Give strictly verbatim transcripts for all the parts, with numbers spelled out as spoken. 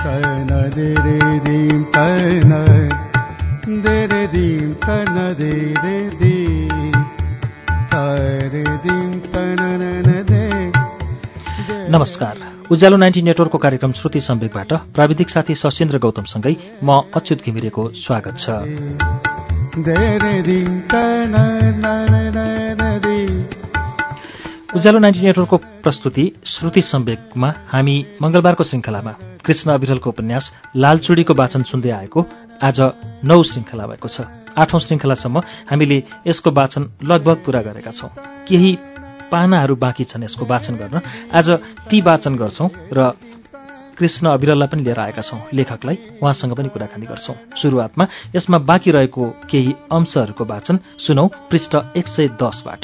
नमस्कार। उज्यालो नाइन्टी नेटवर्कको कार्यक्रम श्रुति सम्वेकबाट प्राविधिक साथी सशेन्द्र गौतमसँगै म अच्युत घिमिरेको स्वागत छ। उज्यालो नाइन्टी नेटवर्कको प्रस्तुति श्रुति सम्वेकमा हामी मंगलबारको श्रृङ्खलामा कृष्ण अविरलको उपन्यास लालचुडीको वाचन सुन्दै आएको आज नौ श्रृङ्खला भएको छ। आठौं श्रृङ्खलासम्म हामीले यसको वाचन लगभग पूरा गरेका छौं। केही पानाहरू बाँकी छन् यसको वाचन गर्न। आज ती वाचन गर्छौं र कृष्ण अविरललाई पनि लिएर आएका छौं, लेखकलाई, उहाँसँग पनि कुराकानी गर्छौं। सुरुवातमा यसमा बाँकी रहेको केही अंशहरूको वाचन सुनौ पृष्ठ एक सय दसबाट।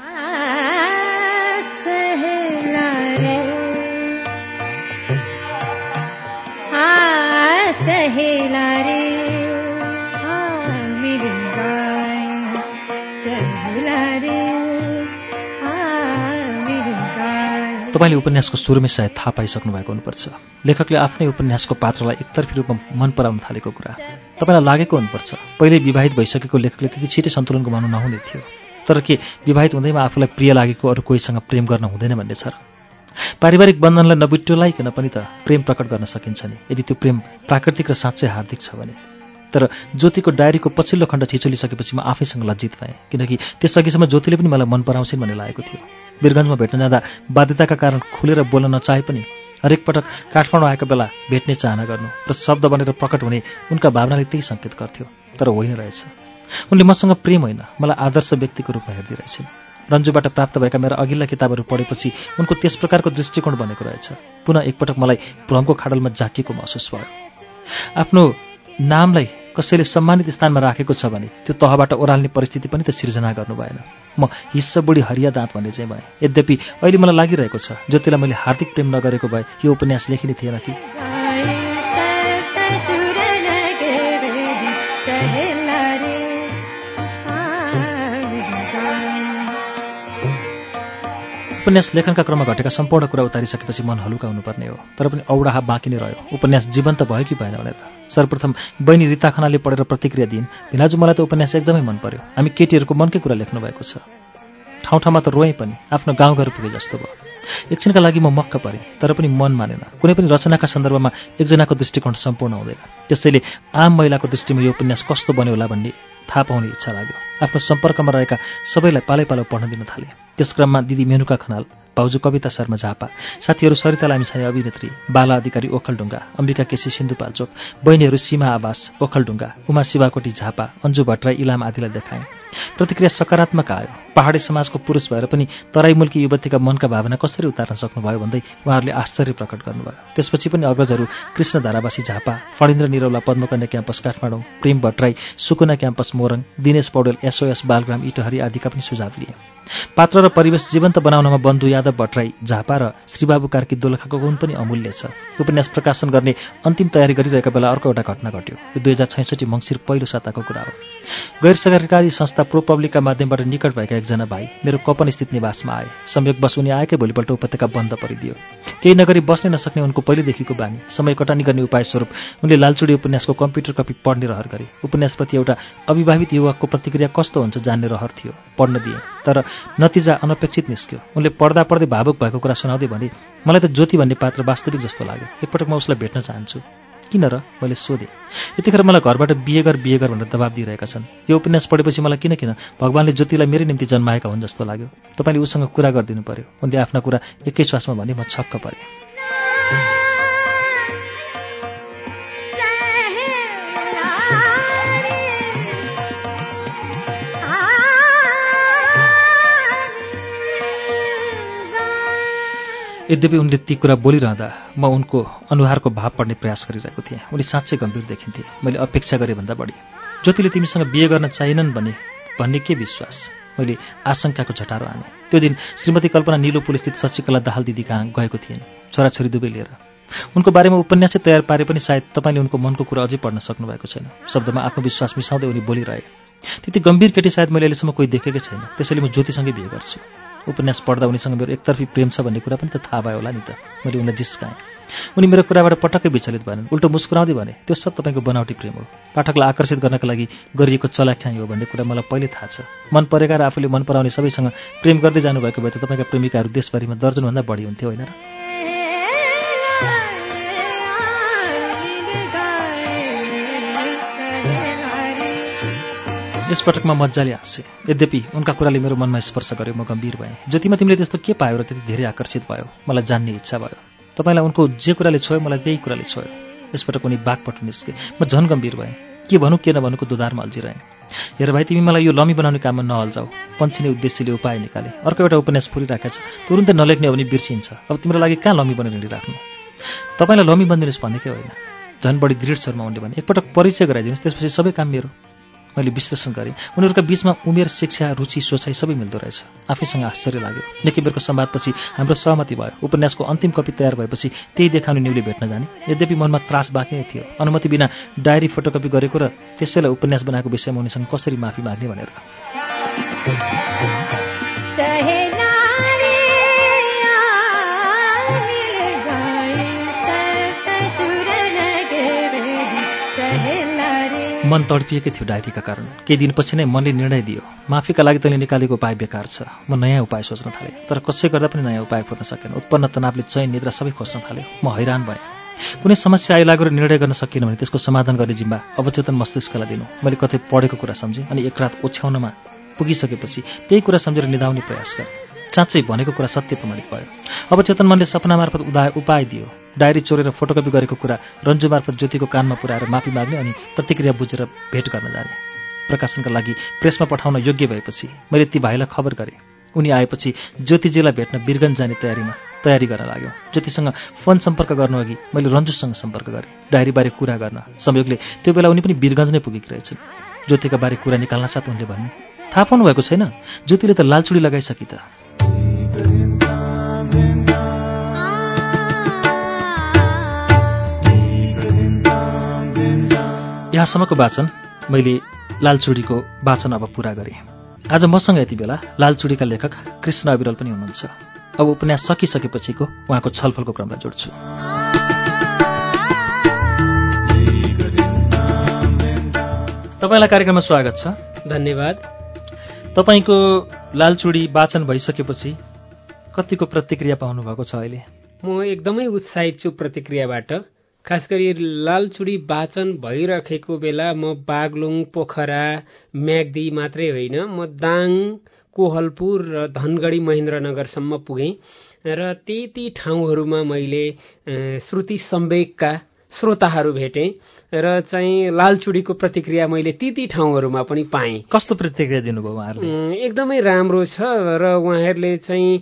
तपाईँले उपन्यासको सुरुमै सायद थाहा पाइसक्नु भएको हुनुपर्छ। लेखकले आफ्नै उपन्यासको पात्रलाई एकतर्फी रूपमा मन पराउन थालेको कुरा तपाईँलाई लागेको हुनुपर्छ। पहिले विवाहित भइसकेको लेखकले त्यति छिटै सन्तुलन गुमाउनु नहुने थियो। तर के विवाहित हुँदैमा आफूलाई प्रिय लागेको अरू कोहीसँग प्रेम गर्न हुँदैन भन्ने छ र? पारिवारिक बन्धनलाई नबिट्योलाइकन पनि त प्रेम प्रकट गर्न सकिन्छ नि, यदि त्यो प्रेम प्राकृतिक र साँच्चै हार्दिक छ भने। तर ज्योतिको डायरीको पछिल्लो खण्ड छिचोलिसकेपछि म आफैसँग लज्जित भएँ, किनकि त्यसअघिसम्म ज्योतिले पनि मलाई मन पराउँछिन् भन्ने लागेको थियो। वीरगञ्जमा भेट्न जाँदा बाध्यताका कारण खुलेर बोल्न नचाहे पनि हरेक पटक काठमाडौँ आएका बेला भेट्ने चाहना गर्नु र शब्द बनेर प्रकट हुने उनका भावनाले त्यही सङ्केत गर्थ्यो। तर होइन रहेछ, उनले मसँग प्रेम होइन, मलाई आदर्श व्यक्तिको रूपमा हेर्दै रहेछन्। रन्जुबाट प्राप्त भएका मेरा अघिल्ला किताबहरू पढेपछि उनको त्यस प्रकारको दृष्टिकोण बनेको रहेछ। पुनः एकपटक मलाई भ्रमको खाडलमा झाकिएको महसुस भयो। आफ्नो नामलाई कसैले सम्मानित स्थानमा राखेको छ भने त्यो तहबाट ओह्राल्ने परिस्थिति पनि त सिर्जना गर्नु भएन। म हिस्सा बुढी हरिया दाँत भन्ने चाहिँ भएँ। यद्यपि अहिले मलाई लागिरहेको छ ज्योतिलाई मैले हार्दिक प्रेम नगरेको भए यो उपन्यास लेखिने थिएन कि। उपन्यास लेखनका क्रममा घटेका सम्पूर्ण कुरा उतारिसकेपछि मन हलुका हुनुपर्ने हो, तर पनि औडाहा बाँकी नै रह्यो। उपन्यास जीवन्त भयो कि भएन भनेर। सर्वप्रथम बहिनी रिता खनालले पढेर प्रतिक्रिया दिइन्। भिनाजु मलाई त उपन्यास एकदमै मन पर्यो, हामी केटीहरूको मनकै कुरा लेख्नु भएको छ। ठाउँ ठाउँमा त रोएँ पनि, आफ्नो गाउँघर पुगे जस्तो भयो। एकछिनका लागि म मक्क परेँ, तर पनि मन मानेन। कुनै पनि रचनाका सन्दर्भमा एकजनाको दृष्टिकोण सम्पूर्ण हुँदैन। त्यसैले आम महिलाको दृष्टिमा यो उपन्यास कस्तो बन्यो होला भन्ने थाहा पाउने इच्छा लाग्यो। आफ्नो सम्पर्कमा रहेका सबैलाई पालै पालो पढ्न दिन थाले। त्यस क्रममा दिदी मेनुका खनाल, भाउजू कविता शर्मा झापा, साथीहरू सरिता लामिछाने अभिनेत्री, बाला अधिकारी ओखलढुङ्गा, अम्बिका केसी सिन्धुपाल्चोक, बहिनीहरू सीमा आवास ओखलढुङ्गा, उमा शिवाकोटी झापा, अन्जु भट्टराई इलाम आदिलाई देखाएँ। प्रतिक्रिया सकारात्मक आयो। पहाडी समाजको पुरुष भएर पनि तराई मुल्की युवतीका मनका भावना कसरी उतार्न सक्नुभयो भन्दै उहाँहरूले आश्चर्य प्रकट गर्नुभयो। त्यसपछि पनि अग्रजहरू Krishna Dharawasi Jhapa, Phanindra Niraula Padmakanya campus Kathmandu, Prem Bhattarai Sukuna campus Morang, Dinesh Paudel SOS Balgram Itahari आदिका पनि सुझाव लिए। पात्र र परिवेश जीवन्त बनाउनमा बन्धु यादव भट्टराई झापा र श्रीबाबु कार्की दोलखाको गुण पनि अमूल्य छ। उपन्यास प्रकाशन गर्ने अन्तिम तयारी गरिरहेका बेला अर्को एउटा घटना घट्यो। यो दुई हजार छैसठी मङ्सिर पहिलो साताको कुरा हो। गैर सरकारी संस्था प्रो पब्लिकका माध्यमबाट निकट भएका एकजना भाइ मेरो कपनस्थित निवासमा आए। संयोगवश उनी आएकै भोलिपल्ट उपत्यका बन्द परिदियो। केही नगरी बस्नै नसक्ने उनको पहिलेदेखिको बानी। समय कटानी गर्ने उपाय स्वरूप उनले लालचुडी उपन्यासको कम्प्युटर कपी पढ्ने रहर गरे। उपन्यासप्रति एउटा अविवाहित युवकको प्रतिक्रिया कस्तो हुन्छ जान्ने रहर थियो। पढ्न दिए, तर नतिजा अनपेक्षित निस्क्यो। उनले पढ्दा पढ्दै भावुक भएको कुरा सुनाउँदै भने, मलाई त ज्योति भन्ने पात्र वास्तविक जस्तो लाग्यो। एकपटक म उसलाई भेट्न चाहन्छु। किन र? मैले सोधेँ। यतिखेर मलाई घरबाट बिहे गर बिहे गर भनेर दबाब दिइरहेका छन्। यो उपन्यास पढेपछि मलाई किन किन भगवानले ज्योतिलाई मेरै निम्ति जन्माएका हुन् जस्तो लाग्यो। तपाईँले उसँग कुरा गरिदिनु पर्यो। उनले आफ्ना कुरा एकै श्वासमा भने म छक्क परेँ। यद्यपि उनले ती कुरा बोलिरहँदा म उनको अनुहारको भाव पढ्ने प्रयास गरिरहेको थिएँ। उनी साँच्चै गम्भीर देखिन्थे। मैले अपेक्षा गरेँ भन्दा बढी। ज्योतिले तिमीसँग बिहे गर्न चाहिनन् भन्ने भन्ने के विश्वास? मैले आशंकाको झटारो आने। त्यो दिन श्रीमती कल्पना निलोपुलस्थित शशिकला दाहाल दिदी कहाँ गएको थिइन्, छोराछोरी दुवै लिएर। उनको बारेमा उपन्यासै तयार पारे पनि सायद तपाईँले उनको मनको कुरा अझै पढ्न सक्नुभएको छैन। शब्दमा आत्मविश्वास मिसाउँदै उनी बोलिरहे। त्यति गम्भीर केटी सायद मैले अहिलेसम्म कोही देखेकै छैन। त्यसैले म ज्योतिसँगै बिहे गर्छु। उपन्यास पढ्दा उनीसँग मेरो एकतर्फी प्रेम छ भन्ने कुरा पनि त थाहा भयो होला नि त। मैले उनलाई जिस्काएँ। उनी मेरो कुराबाट पटक्कै विचलित भएनन्। उल्टो मुस्कुराउँदै भने, त्यो सब तपाईँको बनावटी प्रेम हो, पाठकलाई आकर्षित गर्नका लागि गरिएको चलाख्याइ हो भन्ने कुरा मलाई पहिले थाहा छ। मन परेका र आफूले मन पराउने सबैसँग प्रेम गर्दै जानुभएको भए त तपाईँका प्रेमिकाहरू देशभरिमा दर्जनभन्दा बढी हुन्थ्यो होइन र? यसपटक म मजाले हाँसेँ। यद्यपि उनका कुराले मेरो मनमा स्पर्श गर्यो। म गम्भीर भएँ। ज्योतिमा तिमीले त्यस्तो के पायो र त्यति धेरै आकर्षित भयो? मलाई जान्ने इच्छा भयो। तपाईँलाई उनको जे कुराले छोयो मलाई त्यही कुराले छोयो। यसपटक उनी बाघपटु निस्के। म झन् गम्भीर भएँ। के भनौँ के नभनुको दुधारमा अल्झिरहेँ। हेर भाइ, तिमी मलाई यो लमी बनाउने काममा नअल्झाऊ। पन्छिने उद्देश्यले उपाय निकाले। अर्को एउटा उपन्यास फुलिराखेछ, तुरुन्तै नलेख्ने हो भने बिर्सिन्छ। अब तिम्रो लागि कहाँ लमी बनेर हिँडिराख्नु? तपाईँलाई लमी बनिदिनुहोस् भनेकै होइन। झन् बढी दृढ स्वरमा उनले भने, एकपटक परिचय गराइदिनुहोस्, त्यसपछि सबै काम मेरो। मैले विश्लेषण गरेँ। उनीहरूका बीचमा उमेर, शिक्षा, रुचि, सोचाइ सबै मिल्दो रहेछ। आफैसँग आश्चर्य लाग्यो। निकै बेरको संवादपछि हाम्रो सहमति भयो। उपन्यासको अन्तिम कपी तयार भएपछि त्यही देखाउने न्युले भेट्न जाने। यद्यपि मनमा त्रास बाँकी नै थियो, अनुमति बिना डायरी फोटोकपी गरेको र त्यसैलाई उपन्यास बनाएको विषयमा उनीसँग कसरी माफी माग्ने भनेर। मन तडपिएकै थियो डायरीका कारण। केही दिनपछि नै मनले निर्णय दियो, माफीका लागि तैँले निकालेको उपाय बेकार छ। म नयाँ उपाय सोच्न थालेँ, तर कसै गर्दा पनि नयाँ उपाय खोज्न सकेन। उत्पन्न तनावले चैन निद्रा सबै खोज्न थाल्यो। म हैरान भएँ। कुनै समस्या आइलागेर निर्णय गर्न सकिएन भने त्यसको समाधान गर्ने जिम्मा अवचेतन मस्तिष्कलाई दिनु। मैले कतै पढेको कुरा सम्झेँ अनि एक रात ओछ्याउनमा पुगिसकेपछि त्यही कुरा सम्झेर निदाउने प्रयास गरेँ। साँच्चै भनेको कुरा सत्य प्रमाणित भयो। अवचेतन मनले सपना मार्फत उदाय उपाय दियो। डायरी चोरेर फोटोकपी गरेको कुरा रन्जु मार्फत ज्योतिको कानमा पुर्याएर माफी माग्ने अनि प्रतिक्रिया बुझेर भेट गर्न जाने। प्रकाशनका लागि प्रेसमा पठाउन योग्य भएपछि मैले ती भाइलाई खबर गरेँ। उनी आएपछि ज्योतिजीलाई भेट्न बिरगञ्ज जाने तयारीमा तयारी गर्न लाग्यो। ज्योतिसँग फोन सम्पर्क गर्नुअघि मैले रन्जुसँग सम्पर्क गरेँ डायरीबारे कुरा गर्न। संयोगले त्यो बेला उनी पनि बिरगञ्ज नै पुगेकी रहेछन्। ज्योतिका बारे कुरा निकाल्न साथ उनले भन्नु, थाहा पाउनु भएको छैन, ज्योतिले त लालचुडी लगाइसकी त। यहाँसम्मको वाचन मैले लालचुडीको वाचन अब पुरा गरेँ। आज मसँग यति बेला लालचुडीका लेखक कृष्ण अविरल पनि हुनुहुन्छ। अब उपन्यास सकिसकेपछिको उहाँको छलफलको क्रमलाई जोड्छु। तपाईँलाई कार्यक्रममा स्वागत छ। धन्यवाद। तपाईँको लालचुडी वाचन भइसकेपछि कतिको प्रतिक्रिया पाउनु भएको छ अहिले? म एकदमै उत्साहित छु प्रतिक्रियाबाट। खास गरी लालचुडी वाचन भइराखेको बेला म बागलुङ, पोखरा, म्याग्दी मात्रै होइन, म दाङ, कोहलपुर र धनगढी महेन्द्रनगरसम्म पुगेँ र ती ती ठाउँहरूमा मैले श्रुति सम्वेकका श्रोताहरू भेटेँ र चाहिँ लालचुडीको प्रतिक्रिया मैले ती ती ठाउँहरूमा पनि पाएँ। कस्तो प्रतिक्रिया दिनुभयो उहाँहरूले? एकदमै राम्रो छ र उहाँहरूले चाहिँ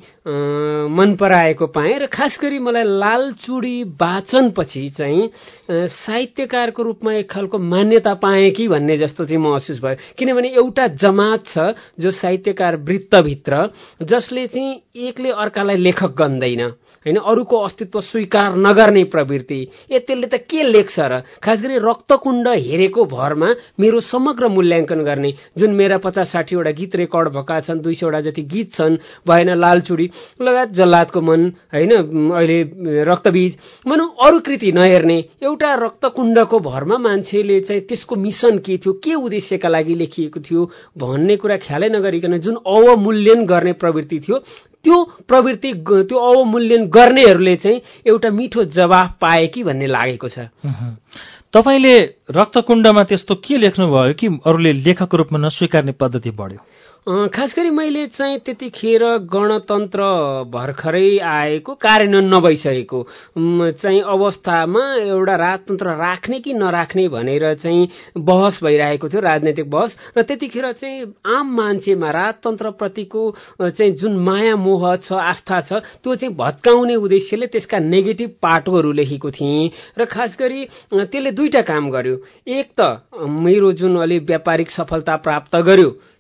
मन पराएको पाएँ र खास गरी मलाई लालचुडी वाचनपछि चाहिँ साहित्यकारको रूपमा एक खालको मान्यता पाएँ कि भन्ने जस्तो चाहिँ महसुस भयो। किनभने एउटा जमात छ जो साहित्यकार वृत्तभित्र जसले चाहिँ एकले अर्कालाई लेखक गन्दैन होइन, अरूको अस्तित्व स्वीकार नगर्ने प्रवृत्ति। ए त्यसले त के लेख्छ र, खास गरी रक्तकुण्ड हेरेको भरमा मेरो समग्र मूल्याङ्कन गर्ने। जुन मेरा पचास साठीवटा गीत रेकर्ड भएका छन्, दुई सौवटा जति गीत छन्, भएन लालचुडी लगायत जल्लादको मन होइन, अहिले रक्तबीज भनौँ, अरू कृति नहेर्ने। एउटा रक्तकुण्डको भरमा मान्छेले चाहिँ त्यसको मिसन के थियो, के उद्देश्यका लागि लेखिएको थियो भन्ने कुरा ख्यालै नगरिकन जुन अवमूल्यन गर्ने प्रवृत्ति थियो, त्यो प्रवृत्ति त्यो अवमूल्यन गर्नेहरूले चाहिँ एउटा मिठो जवाफ पाए कि भन्ने लागेको छ। तपाईँले रक्तकुण्डमा त्यस्तो के लेख्नुभयो कि अरूले लेखकको रूपमा नस्वीकार्ने पद्धति बढ्यो? खास गरी मैले चाहिँ त्यतिखेर गणतन्त्र भर्खरै आएको, कार्यान्वयन नभइसकेको चाहिँ अवस्थामा एउटा राजतन्त्र राख्ने कि नराख्ने भनेर चाहिँ बहस भइरहेको थियो, राजनैतिक बहस। र त्यतिखेर चाहिँ आम मान्छेमा राजतन्त्रप्रतिको चाहिँ जुन माया मोह छ, आस्था छ, त्यो चाहिँ भत्काउने उद्देश्यले त्यसका नेगेटिभ पाटोहरू लेखेको थिएँ। र खास गरी त्यसले दुईटा काम गर्यो। एक त मेरो जुन अलि व्यापारिक सफलता प्राप्त गर्यो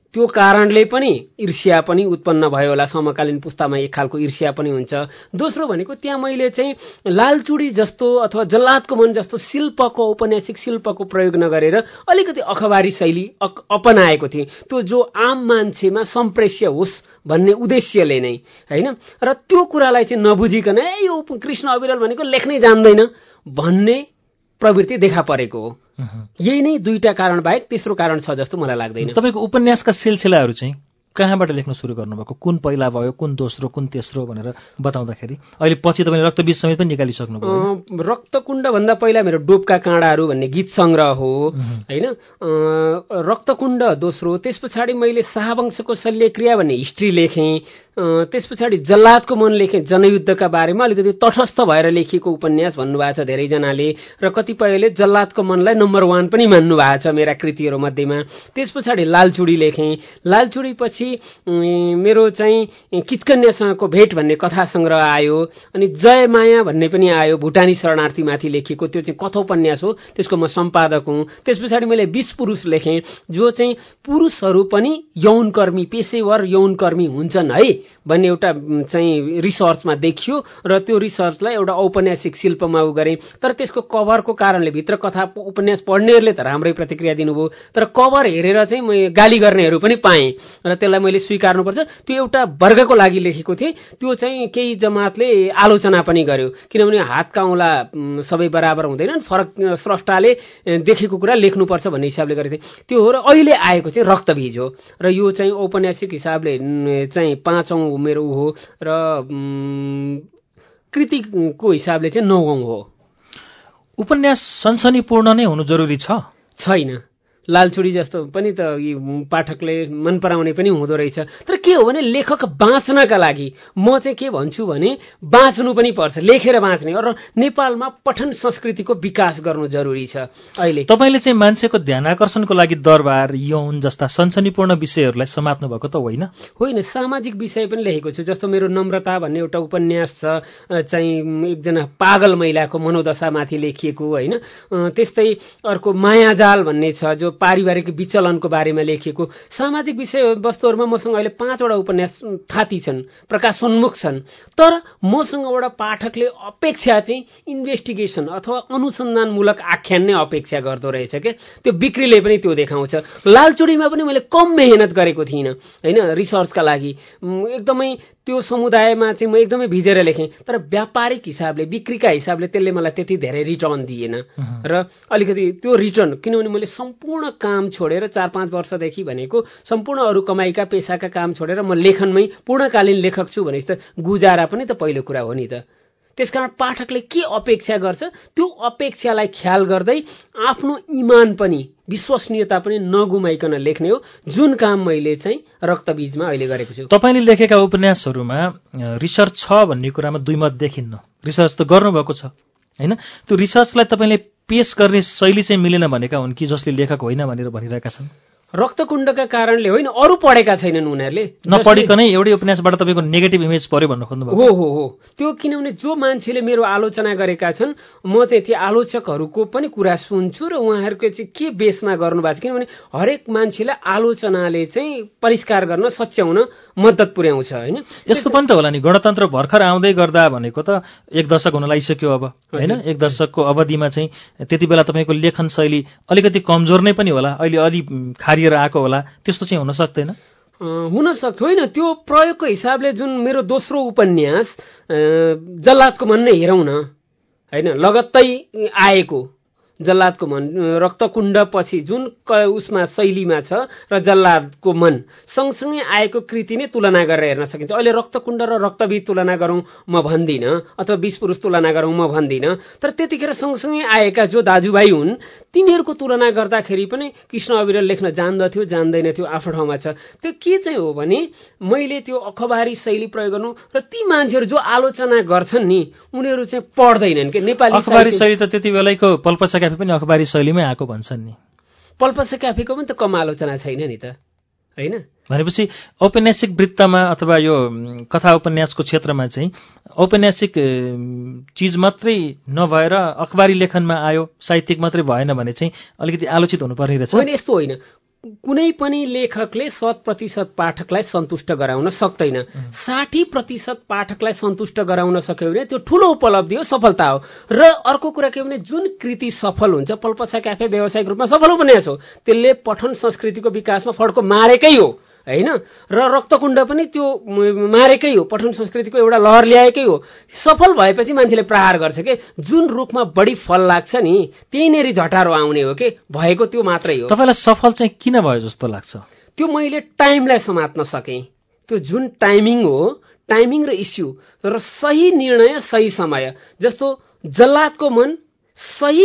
त्यो कारणले पनि ईर्ष्या पनि उत्पन्न भयो होला, समकालीन पुस्तामा एक खालको ईर्ष्या पनि हुन्छ। दोस्रो भनेको त्यहाँ मैले चाहिँ लालचुडी जस्तो अथवा जल्लादको मन जस्तो शिल्पको औपन्यासिक शिल्पको प्रयोग नगरेर अलिकति अखबारी शैली अपनाएको थिएँ, त्यो जो आम मान्छेमा सम्प्रेष्य होस् भन्ने उद्देश्यले नै, होइन। र त्यो कुरालाई चाहिँ नबुझिकन ए यो कृष्ण अविरल भनेको लेख्नै जान्दैन भन्ने प्रवृत्ति देखा परेको हो। यही नै दुईटा कारण बाहेक तेस्रो कारण छ जस्तो मलाई लाग्दैन। तपाईँको उपन्यासका सिलसिलाहरू चाहिँ कहाँबाट लेख्न सुरु गर्नुभएको? कुन पहिला भयो, कुन दोस्रो, कुन तेस्रो भनेर बताउँदाखेरि अहिले पछि तपाईँले रक्तबीज समेत पनि निकालिसक्नुभयो। रक्तकुण्ड भन्दा पहिला मेरो डोपका काँडाहरू भन्ने गीत सङ्ग्रह हो, होइन। रक्तकुण्ड दोस्रो, त्यस पछाडि मैले शाहवंशको शल्यक्रिया भन्ने हिस्ट्री लेखेँ, त्यस पछाडि जल्लादको मन लेखेँ, जनयुद्धका बारेमा अलिकति तटस्थ भएर लेखिएको उपन्यास भन्नुभएको छ धेरैजनाले, र कतिपयले जल्लादको मनलाई नम्बर वान पनि मान्नु भएको छ मेरा कृतिहरू मध्येमा। त्यस पछाडि लालचुडी लेखेँ, लालचुडी पछि मेरो चाहिँ किचकन्यासँगको भेट भन्ने कथा सङ्ग्रह आयो, अनि जय माया भन्ने पनि आयो, भुटानी शरणार्थीमाथि लेखिएको, त्यो चाहिँ कथोपन्यास हो, त्यसको म सम्पादक हुँ। त्यस पछाडि मैले बीस पुरुष लेखेँ, जो चाहिँ पुरुषहरू पनि यौनकर्मी, पेशेवर यौनकर्मी हुन्छन् है भन्ने एउटा चाहिँ रिसर्चमा देखियो, र त्यो रिसर्चलाई एउटा औपन्यासिक शिल्पमा उ गरेँ। तर त्यसको कभरको कारणले भित्र कथा उपन्यास पढ्नेहरूले त राम्रै प्रतिक्रिया दिनुभयो, तर कभर हेरेर चाहिँ म गाली गर्नेहरू पनि पाएँ, र त्यसलाई मैले स्वीकार्नुपर्छ। त्यो एउटा वर्गको लागि लेखेको थिएँ, त्यो चाहिँ केही जमातले आलोचना पनि गर्यो, किनभने हात काउला सबै बराबर हुँदैनन्, फरक स्रष्टाले देखेको कुरा लेख्नुपर्छ भन्ने हिसाबले गरेको थिएँ। त्यो हो, र अहिले आएको चाहिँ रक्तबीज हो, र यो चाहिँ औपन्यासिक हिसाबले चाहिँ पाँचौँ मेरो हो, र कृतिको हिसाबले चाहिँ नौौँ हो। उपन्यास सनसनीपूर्ण नै हुनु जरुरी छ? छैन, लालचुडी जस्तो पनि त पाठकले मन पराउने पनि हुँदो रहेछ। तर के हो भने लेखक बाँच्नका लागि म चाहिँ के भन्छु भने बाँच्नु पनि पर्छ, लेखेर बाँच्ने, र नेपालमा पठन संस्कृतिको विकास गर्नु जरुरी छ। अहिले तपाईँले चाहिँ मान्छेको ध्यान आकर्षणको लागि दरबार, यौन जस्ता सनसनीपूर्ण विषयहरूलाई समात्नु भएको त होइन? होइन, सामाजिक विषय पनि लेखेको छु। जस्तो मेरो नम्रता भन्ने एउटा उपन्यास छ, चाहिँ एकजना पागल महिलाको मनोदशामाथि लेखिएको, होइन। त्यस्तै अर्को मायाजाल भन्ने छ, जो पारिवारिक विचलनको बारेमा लेखिएको। सामाजिक विषय वस्तुहरूमा मसँग अहिले पाँचवटा उपन्यास थाती छन्, प्रकाशोन्मुख छन्, तर मसँग एउटा पाठकले अपेक्षा चाहिँ इन्भेस्टिगेसन अथवा अनुसन्धानमूलक आख्यान नै अपेक्षा गर्दो रहेछ क्या। त्यो बिक्रीले पनि त्यो देखाउँछ। लालचुडीमा पनि मैले कम मेहनत गरेको थिइनँ, होइन, रिसर्चका लागि एकदमै त्यो समुदायमा चाहिँ म एकदमै भिजेर लेखेँ, तर व्यापारिक हिसाबले, बिक्रीका हिसाबले त्यसले मलाई त्यति धेरै रिटर्न दिएन, र अलिकति त्यो रिटर्न, किनभने मैले सम्पूर्ण काम छोडेर चार पाँच वर्षदेखि भनेको सम्पूर्ण अरू कमाइका पेसाका काम छोडेर म लेखनमै पूर्णकालीन लेखक छु भने त गुजारा पनि त पहिलो कुरा हो नि त। त्यसकारण पाठकले के अपेक्षा गर्छ त्यो अपेक्षालाई ख्याल गर्दै आफ्नो इमान पनि, विश्वसनीयता पनि नगुमाइकन लेख्ने हो, जुन काम मैले चाहिँ रक्तबीजमा अहिले गरेको छु। तपाईँले लेखेका उपन्यासहरूमा रिसर्च छ भन्ने कुरामा दुई मत देखिन्न। रिसर्च त गर्नुभएको छ, होइन। त्यो रिसर्चलाई तपाईँले पेश गर्ने शैली चाहिँ मिलेन भनेका हुन् कि जसले लेखक होइन भनेर भनिरहेका छन्? रक्तकुण्डका कारणले होइन, अरू पढेका छैनन् उनीहरूले, नपढिकनै एउटै उपन्यासबाट तपाईँको नेगेटिभ इमेज पर्यो भन्नु खोज्नुभएको हो। हो हो त्यो किनभने जो मान्छेले मेरो आलोचना गरेका छन्, म चाहिँ ती आलोचकहरूको पनि कुरा सुन्छु, र उहाँहरूको चाहिँ के बेसमा गर्नुभएको छ, किनभने हरेक मान्छेलाई आलोचनाले चाहिँ परिष्कार गर्न, सच्याउन मद्दत पुर्याउँछ, होइन। यस्तो पनि त होला नि, गणतन्त्र भर्खर आउँदै गर्दा भनेको त एक दशक हुन लागिसक्यो अब, होइन। एक दशकको अवधिमा चाहिँ त्यति बेला तपाईँको लेखन शैली अलिकति कमजोर नै पनि होला, अहिले अलि खारिएर आएको होला, त्यस्तो चाहिँ हुन सक्दैन? हुन सक्छ, होइन। त्यो प्रयोगको हिसाबले जुन मेरो दोस्रो उपन्यास जल्लादको मन नै हेरौँ न, होइन, लगत्तै आएको जल्लादको मन, रक्तकुण्ड पछि जुन उसमा शैलीमा छ र जल्लादको मन सँगसँगै आएको कृति नै तुलना गरेर हेर्न सकिन्छ। अहिले रक्तकुण्ड र रक्तबीज तुलना गरौँ म भन्दिनँ, अथवा बीस पुरुष तुलना गरौँ म भन्दिनँ, तर त्यतिखेर सँगसँगै आएका जो दाजुभाइ हुन् तिनीहरूको तुलना गर्दाखेरि पनि कृष्ण अविरल लेख्न जान्दथ्यो जान्दैन थियो आफ्नो ठाउँमा छ। त्यो के चाहिँ हो भने मैले त्यो अखबारी शैली प्रयोग गर्नु, र ती मान्छेहरू जो आलोचना गर्छन् नि उनीहरू चाहिँ पढ्दैनन् कि नेपाली अखबारी शैली त त्यति बेलाको पल्पसा क्याफे पनि अखबारी शैलीमै आएको भन्छन् नि। पल्पसा क्याफेको पनि त कम आलोचना छैन नि त, होइन। भनेपछि औपन्यासिक वृत्तमा अथवा यो कथा उपन्यासको क्षेत्रमा चाहिँ औपन्यासिक चिज मात्रै नभएर अखबारी लेखनमा आयो, साहित्यिक मात्रै भएन भने चाहिँ अलिकति आलोचित हुनुपर्ने रहेछ। होइन, यस्तो होइन। कुनै पनि लेखकले शत प्रतिशत पाठकलाई सन्तुष्ट गराउन सक्दैन। साठी प्रतिशत पाठकलाई सन्तुष्ट गराउन सक्यो भने त्यो ठूलो उपलब्धि हो, सफलता हो। र अर्को कुरा के भने जुन कृति सफल हुन्छ, पल्पसा क्याफे व्यावसायिक रूपमा सफल उपन्यास हो, त्यसले पठन संस्कृतिको विकासमा फड्को मारेकै हो हैन। र रक्तकुण्ड पनि त्यो मारेकै हो, पठन संस्कृतिको एउटा लहर ल्याएकै हो। सफल भएपछि मान्छेले प्रहार गर्छ के, जुन रुखमा बढी फल लाग्छ नि त्यहीँनेरि झटारो आउने हो के, भएको त्यो मात्रै हो। तपाईलाई सफल चाहिँ किन भयो जस्तो लाग्छ? त्यो मैले टाइमलाई समात्न सकेँ। त्यो जुन टाइमिङ हो, टाइमिङ र इस्यु र सही निर्णय सही समय। जस्तो जल्लादको मन सही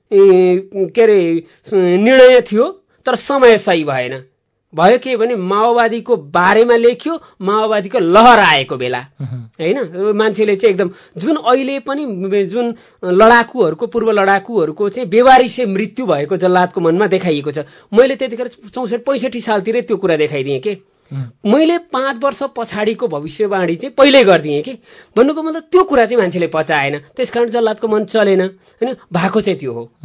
के अरे निर्णय थियो तर समय सही भएन। भयो के भने माओवादीको बारेमा लेख्यो, माओवादीको लहर आएको बेला हैन। मान्छेले चाहिँ एकदम जुन अहिले पनि जुन लडाकुहरूको पूर्व लडाकुहरूको चाहिँ बेवारिसे मृत्यु भएको जल्लादको मनमा देखाइएको छ। मैले त्यतिखेर चौसठी पैँसठी सालतिर त्यो कुरा देखाइदिएँ के, मैले पाँच वर्ष पछाडिको भविष्यवाणी चाहिँ पहिल्यै गरिदिएँ कि। भन्नुको मतलब त्यो कुरा चाहिँ मान्छेले पचाएन, त्यसकारण जल्लादको मन चलेन हैन। भएको चाहिँ त्यो हो।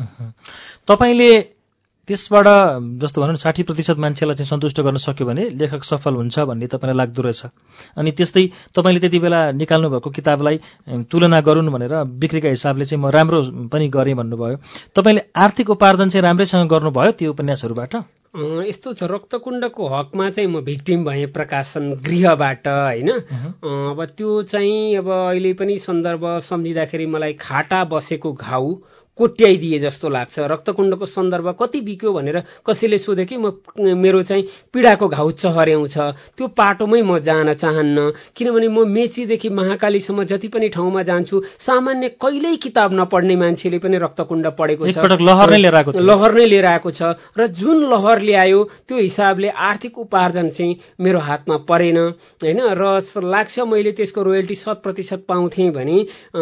तपाईले त्यसबाट जस्तो भनौँ साठी प्रतिशत मान्छेलाई चाहिँ सन्तुष्ट गर्न सक्यो भने लेखक सफल हुन्छ भन्ने तपाईँलाई लाग्दो रहेछ। अनि त्यस्तै तपाईँले त्यति बेला निकाल्नु भएको किताबलाई तुलना गरून् भनेर बिक्रीका हिसाबले चाहिँ म राम्रो पनि गरेँ भन्नुभयो। तपाईँले आर्थिक उपार्जन चाहिँ राम्रैसँग गर्नुभयो त्यो उपन्यासहरूबाट? यस्तो छ, रक्तकुण्डको हकमा चाहिँ म भिक्टिम भएँ प्रकाशन गृहबाट हैन। अब त्यो चाहिँ अब अहिले पनि सन्दर्भ सम्झिँदाखेरि मलाई खाटा बसेको घाउ कोट्याइदिए जस्तो लाग्छ। रक्तकुण्डको सन्दर्भ कति बिक्यो भनेर कसैले सोधे कि म मेरो चाहिँ पीडाको घाउ चहर्याउँछ, त्यो पाटोमै म जान चाहन्न। किनभने म मेचीदेखि महाकालीसम्म जति पनि ठाउँमा जान्छु, सामान्य कहिल्यै किताब नपढ्ने मान्छेले पनि रक्तकुण्ड पढेको छ, लहर नै लिएर आएको छ लहर नै लिएर आएको छ। र जुन लहर ल्यायो त्यो हिसाबले आर्थिक उपार्जन चाहिँ मेरो हातमा परेन हैन। र लाग्छ मैले त्यसको रोयल्टी शत प्रतिशत पाउँथेँ भने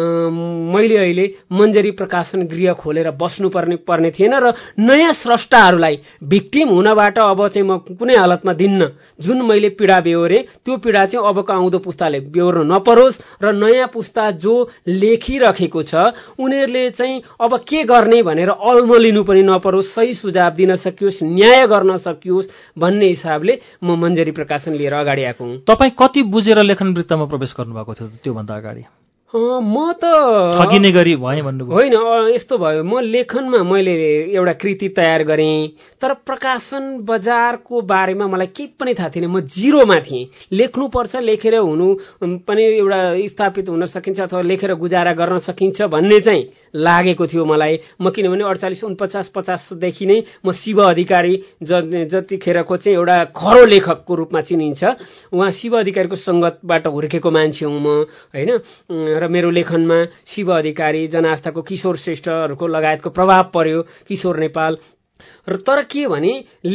मैले अहिले मन्जरी प्रकाशन गृह खोलेर बस्नु पर्ने पर्ने थिएन। र नयाँ स्रष्टाहरूलाई भिक्टिम हुनबाट अब चाहिँ म कुनै हालतमा दिन्न। जुन मैले पीडा बेहोरे त्यो पीडा चाहिँ अबको आउँदो पुस्ताले बेहोर्नु नपरोस्। र नयाँ पुस्ता जो लेखिरहेको छ उनीहरूले चाहिँ अब के गर्ने भनेर अल्मलिनु पनि नपरोस्, सही सुझाव दिन सकियोस्, न्याय गर्न सकियोस् भन्ने हिसाबले म मन्जरी प्रकाशन लिएर अगाडि आएको हुँ। तपाईँ कति बुझेर लेखन वृत्तमा प्रवेश गर्नुभएको थियो त्योभन्दा अगाडि? म त ठगिने गरी भएँ भन्नुभयो? होइन, यस्तो भयो, म लेखनमा मैले एउटा कृति तयार गरेँ तर प्रकाशन बजारको बारेमा मलाई केही पनि थाहा थिएन। म जिरोमा थिएँ। लेख्नुपर्छ, लेखेर हुनु पनि एउटा स्थापित हुन सकिन्छ अथवा लेखेर गुजारा गर्न सकिन्छ भन्ने चाहिँ लागेको थियो मलाई। म किनभने अडचालिस उनपचास पचासदेखि नै म शिव अधिकारी जतिखेरको चाहिँ एउटा खरो लेखकको रूपमा चिनिन्छ, उहाँ शिव अधिकारीको सङ्गतबाट हुर्केको मान्छे हुँ म होइन। र मेरो लेखनमा शिव अधिकारी, जनआस्थाको किशोर श्रेष्ठहरूको लगायतको प्रभाव पर्यो, किशोर नेपाल। र तर के भने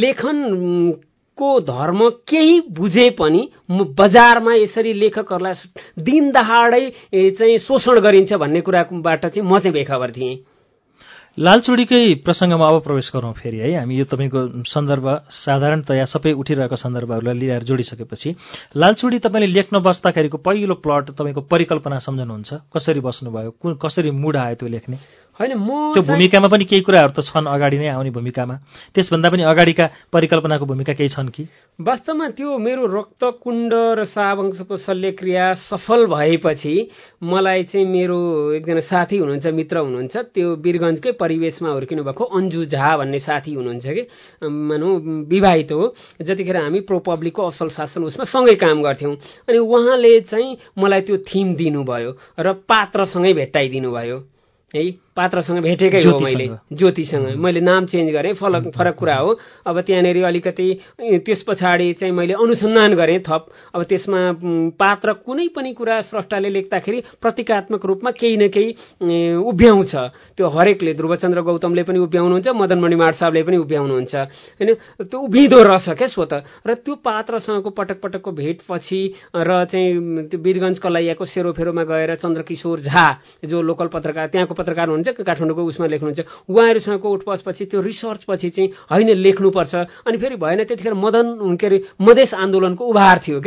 लेखनको धर्म केही बुझे पनि म बजारमा यसरी लेखकहरूलाई दिन दहाडै चाहिँ शोषण गरिन्छ भन्ने कुराबाट चाहिँ म चाहिँ बेखबर थिएँ। लालचुडीकै प्रसङ्गमा अब प्रवेश गरौँ फेरि है। हामी यो तपाईँको सन्दर्भ साधारणतया सबै उठिरहेको सन्दर्भहरूलाई लिएर जोडिसकेपछि लालचुडी तपाईँले लेख्न बस्दाखेरिको पहिलो प्लट तपाईँको परिकल्पना सम्झनुहुन्छ? कसरी बस्नुभयो, कुन कसरी मुड आयो त्यो लेख्ने? होइन, म त्यो भूमिकामा पनि केही कुराहरू त छन् अगाडि नै आउने भूमिकामा, त्यसभन्दा पनि अगाडिका परिकल्पनाको भूमिका केही छन् कि? वास्तवमा त्यो मेरो रक्तकुण्ड र शाहवंशको शल्यक्रिया सफल भएपछि मलाई चाहिँ मेरो एकजना साथी हुनुहुन्छ, मित्र हुनुहुन्छ, त्यो वीरगञ्जकै परिवेशमा हुर्किनु भएको अन्जु झा भन्ने साथी हुनुहुन्छ कि, भनौँ विवाहित हो। जतिखेर हामी प्रो पब्लिकको असल शासन उसमा सँगै काम गर्थ्यौँ। अनि उहाँले चाहिँ मलाई त्यो थिम दिनुभयो र पात्रसँगै भेट्टाइदिनु भयो है। पात्रसँग भेटेकै हो मैले, ज्योतिसँग। मैले नाम चेन्ज गरेँ, फरक फरक कुरा हो। अब त्यहाँनिर अलिकति त्यस पछाडि चाहिँ मैले अनुसन्धान गरेँ थप। अब त्यसमा पात्र कुनै पनि कुरा स्रष्टाले लेख्दाखेरि प्रतीकात्मक रूपमा केही न केही उभ्याउँछ। त्यो हरेकले, ध्रुवचन्द्र गौतमले पनि उभ्याउनुहुन्छ, मदन मणिमाड साहबले पनि उभ्याउनुहुन्छ होइन। त्यो उभिँदो रहेछ क्या स्वत। र त्यो पात्रसँगको पटक पटकको भेटपछि र चाहिँ त्यो वीरगञ्ज कलैयाको सेरोफेरोमा गएर चन्द्रकिशोर झा जो लोकल पत्रकार, त्यहाँको पत्रकार हुनुहुन्छ, काठमाडौँको उसमा लेख्नुहुन्छ, उहाँहरूसँगको उठबसपछि त्यो रिसर्चपछि चाहिँ होइन लेख्नुपर्छ। अनि फेरि भएन, त्यतिखेर मदन के अरे मधेस आन्दोलनको उभार थियो के।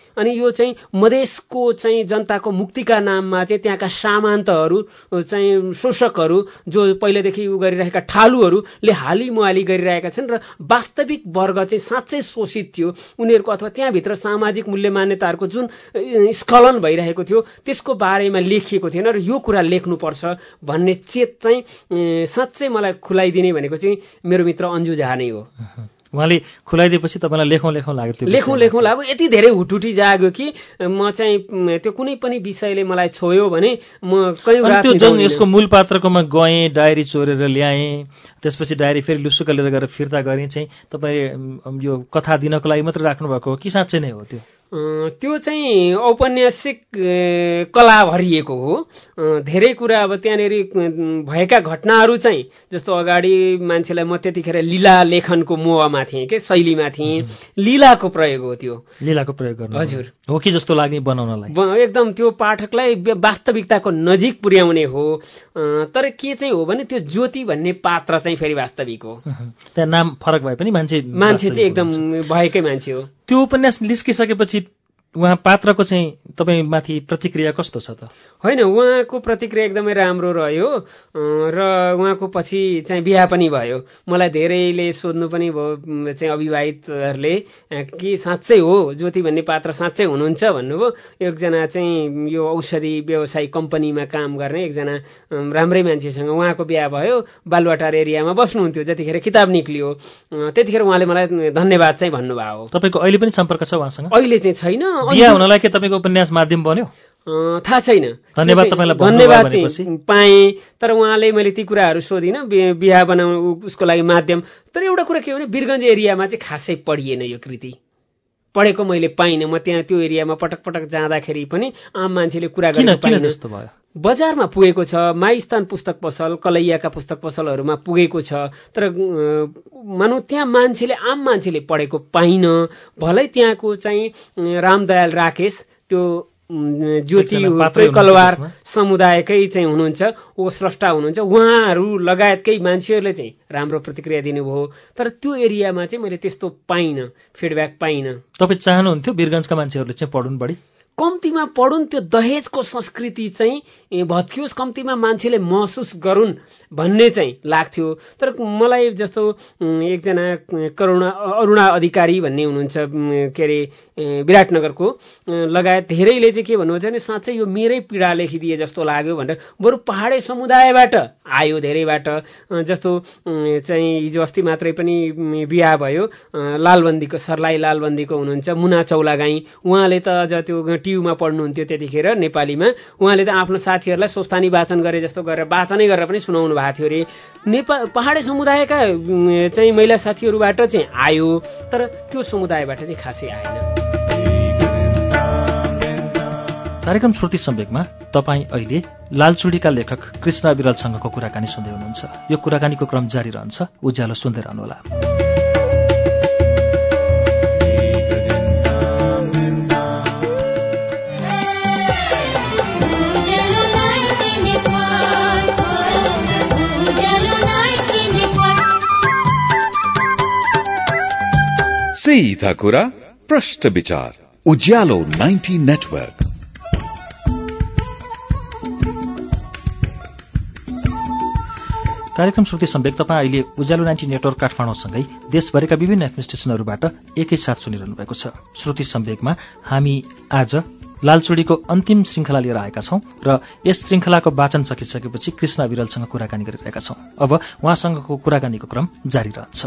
अनि यो चाहिँ मधेसको चाहिँ जनताको मुक्तिका नाममा चाहिँ त्यहाँका सामन्तहरू चाहिँ शोषकहरू जो पहिलेदेखि उ गरिरहेका ठालुहरूले हालिमुहाली गरिरहेका छन् र वास्तविक वर्ग चाहिँ साँच्चै शोषित थियो उनीहरूको अथवा त्यहाँभित्र सामाजिक मूल्य मान्यताहरूको जुन स्खलन भइरहेको थियो त्यसको बारेमा लेखिएको थिएन र यो कुरा लेख्नुपर्छ भन्ने चेत चाहिँ साँच्चै मलाई खुलाइदिने भनेको चाहिँ मेरो मित्र अन्जु झा नै हो। उहाँले खुलाइदिएपछि तपाईँलाई लेखौँ लेखौँ लाग्यो लेखौँ लेखौँ लाग्यो यति धेरै हुटुटी जाग्यो कि म चाहिँ त्यो कुनै पनि विषयले मलाई छोयो भने म कयौँ त्यो जुन यसको मूल पात्रकोमा गएँ डायरी चोरेर ल्याएँ त्यसपछि डायरी फेरि लुसुक्क लिएर गएर फिर्ता गरेँ चाहिँ तपाईँ यो कथा दिनको लागि मात्रै राख्नुभएको हो कि साँच्चै नै हो त्यो? त्यो चाहिँ औपन्यासिक कला भरिएको हो। धेरै कुरा अब त्यहाँनिर भएका घटनाहरू चाहिँ जस्तो अगाडि मान्छेलाई म त्यतिखेर लीला लेखनको मोहमा थिएँ के शैलीमा थिएँ लीलाको प्रयोग हो त्यो लीलाको प्रयोग गर्नु हजुर हो कि जस्तो लाग्ने बनाउनलाई एकदम त्यो पाठकलाई वास्तविकताको नजिक पुर्याउने हो। तर के चाहिँ हो भने त्यो ज्योति भन्ने पात्र चाहिँ फेरि वास्तविक हो। त्यहाँ नाम फरक भए पनि मान्छे मान्छे चाहिँ एकदम भएकै मान्छे हो। त्यो उपन्यास निस्किसकेपछि उहाँ पात्रको चाहिँ तपाईँमाथि प्रतिक्रिया कस्तो छ त? होइन उहाँको प्रतिक्रिया एकदमै राम्रो रह्यो र उहाँको पछि चाहिँ बिहा पनि भयो। मलाई धेरैले सोध्नु पनि भयो चाहिँ अविवाहितहरूले कि साँच्चै हो ज्योति भन्ने पात्र साँच्चै हुनुहुन्छ भन्नुभयो। एकजना चाहिँ यो औषधि व्यवसायी कम्पनीमा काम गर्ने एकजना राम्रै मान्छेसँग उहाँको बिहा भयो। बालुवाटार एरियामा बस्नुहुन्थ्यो जतिखेर किताब निक्लियो त्यतिखेर उहाँले मलाई धन्यवाद चाहिँ भन्नुभयो। तपाईँको अहिले पनि सम्पर्क छ उहाँसँग? अहिले चाहिँ छैन। बिहा हुनलाई के तपाईँको उपन्यास माध्यम बन्यो? थाहा छैन। धन्यवाद तपाईँलाई धन्यवाद चाहिँ पाएँ तर उहाँले मैले ती कुराहरू सोधिनँ बिहा बनाउनु उसको लागि माध्यम। तर एउटा कुरा के हो भने वीरगञ्ज एरियामा चाहिँ खासै पढिएन यो कृति पढेको मैले पाइनँ। म त्यहाँ त्यो एरियामा पटक पटक जाँदाखेरि पनि आम मान्छेले कुरा गर्न पाइनँ। जस्तो भयो बजारमा पुगेको छ माइस्थान पुस्तक पसल कलैयाका पुस्तक पसलहरूमा पुगेको छ तर मानौ त्यहाँ मान्छेले आम मान्छेले पढेको पाइन। भलै त्यहाँको चाहिँ रामदयाल राकेश त्यो ज्योति कलवार समुदायकै चाहिँ हुनुहुन्छ ओ स्रष्टा हुनुहुन्छ उहाँहरू लगायतकै मान्छेहरूले चाहिँ राम्रो प्रतिक्रिया दिनुभयो। तर त्यो एरियामा चाहिँ मैले त्यस्तो पाइनँ फिडब्याक पाइनँ। तपाईँ चाहनुहुन्थ्यो वीरगञ्जका मान्छेहरूले चाहिँ पढुन् बढी कम्तीमा पढुन् त्यो दहेजको संस्कृति चाहिँ भत्कियोस् कम्तीमा मान्छेले महसुस गरून् भन्ने चाहिँ लाग्थ्यो। तर मलाई जस्तो एकजना करुणा अरुणा अधिकारी भन्ने हुनुहुन्छ के अरे विराटनगरको लगायत धेरैले चाहिँ के भन्नुहुन्छ भने साँच्चै यो मेरै पीडा लेखिदिए जस्तो लाग्यो भनेर बरु पहाडे समुदायबाट आयो धेरैबाट। जस्तो चाहिँ हिजो अस्ति मात्रै पनि बिहा भयो लालबन्दीको सर्लाही लालबन्दीको हुनुहुन्छ मुना चौलागाई। उहाँले त अझ त्यो टियुमा पढ्नुहुन्थ्यो त्यतिखेर नेपालीमा। उहाँले त आफ्नो साथीहरूलाई सोस्तानी वाचन गरे जस्तो गरेर वाचनै गरेर पनि सुनाउनु भएको थियो अरे। नेपाल पहाडे समुदायका चाहिँ महिला साथीहरूबाट चाहिँ आयो तर त्यो समुदायबाट चाहिँ खासै आएन। कार्यक्रम श्रुति सम्वेकमा तपाईँ अहिले लालचुडीका लेखक कृष्ण विरलसँगको कुराकानी सुन्दै हुनुहुन्छ। यो कुराकानीको क्रम जारी रहन्छ। उज्यालो सुन्दै रहनुहोला। सीधा कुरा प्रश्न विचार उज्यालो नाइन्टी नेटवर्क। कार्यक्रम श्रुति सम्वेक तपाईँ अहिले उज्यालो नाइन्टी नेटवर्क काठमाडौँसँगै देशभरिका विभिन्न एफएम स्टेशनहरूबाट एकैसाथ सुनिरहनु भएको छ। श्रुति सम्वेकमा हामी आज लालचुडीको अन्तिम श्रृङ्खला लिएर आएका छौं र यस श्रृङ्खलाको वाचन सकिसकेपछि कृष्ण विरलसँग कुराकानी गरिरहेका छौं। अब उहाँसँगको कुराकानीको क्रम जारी रहन्छ।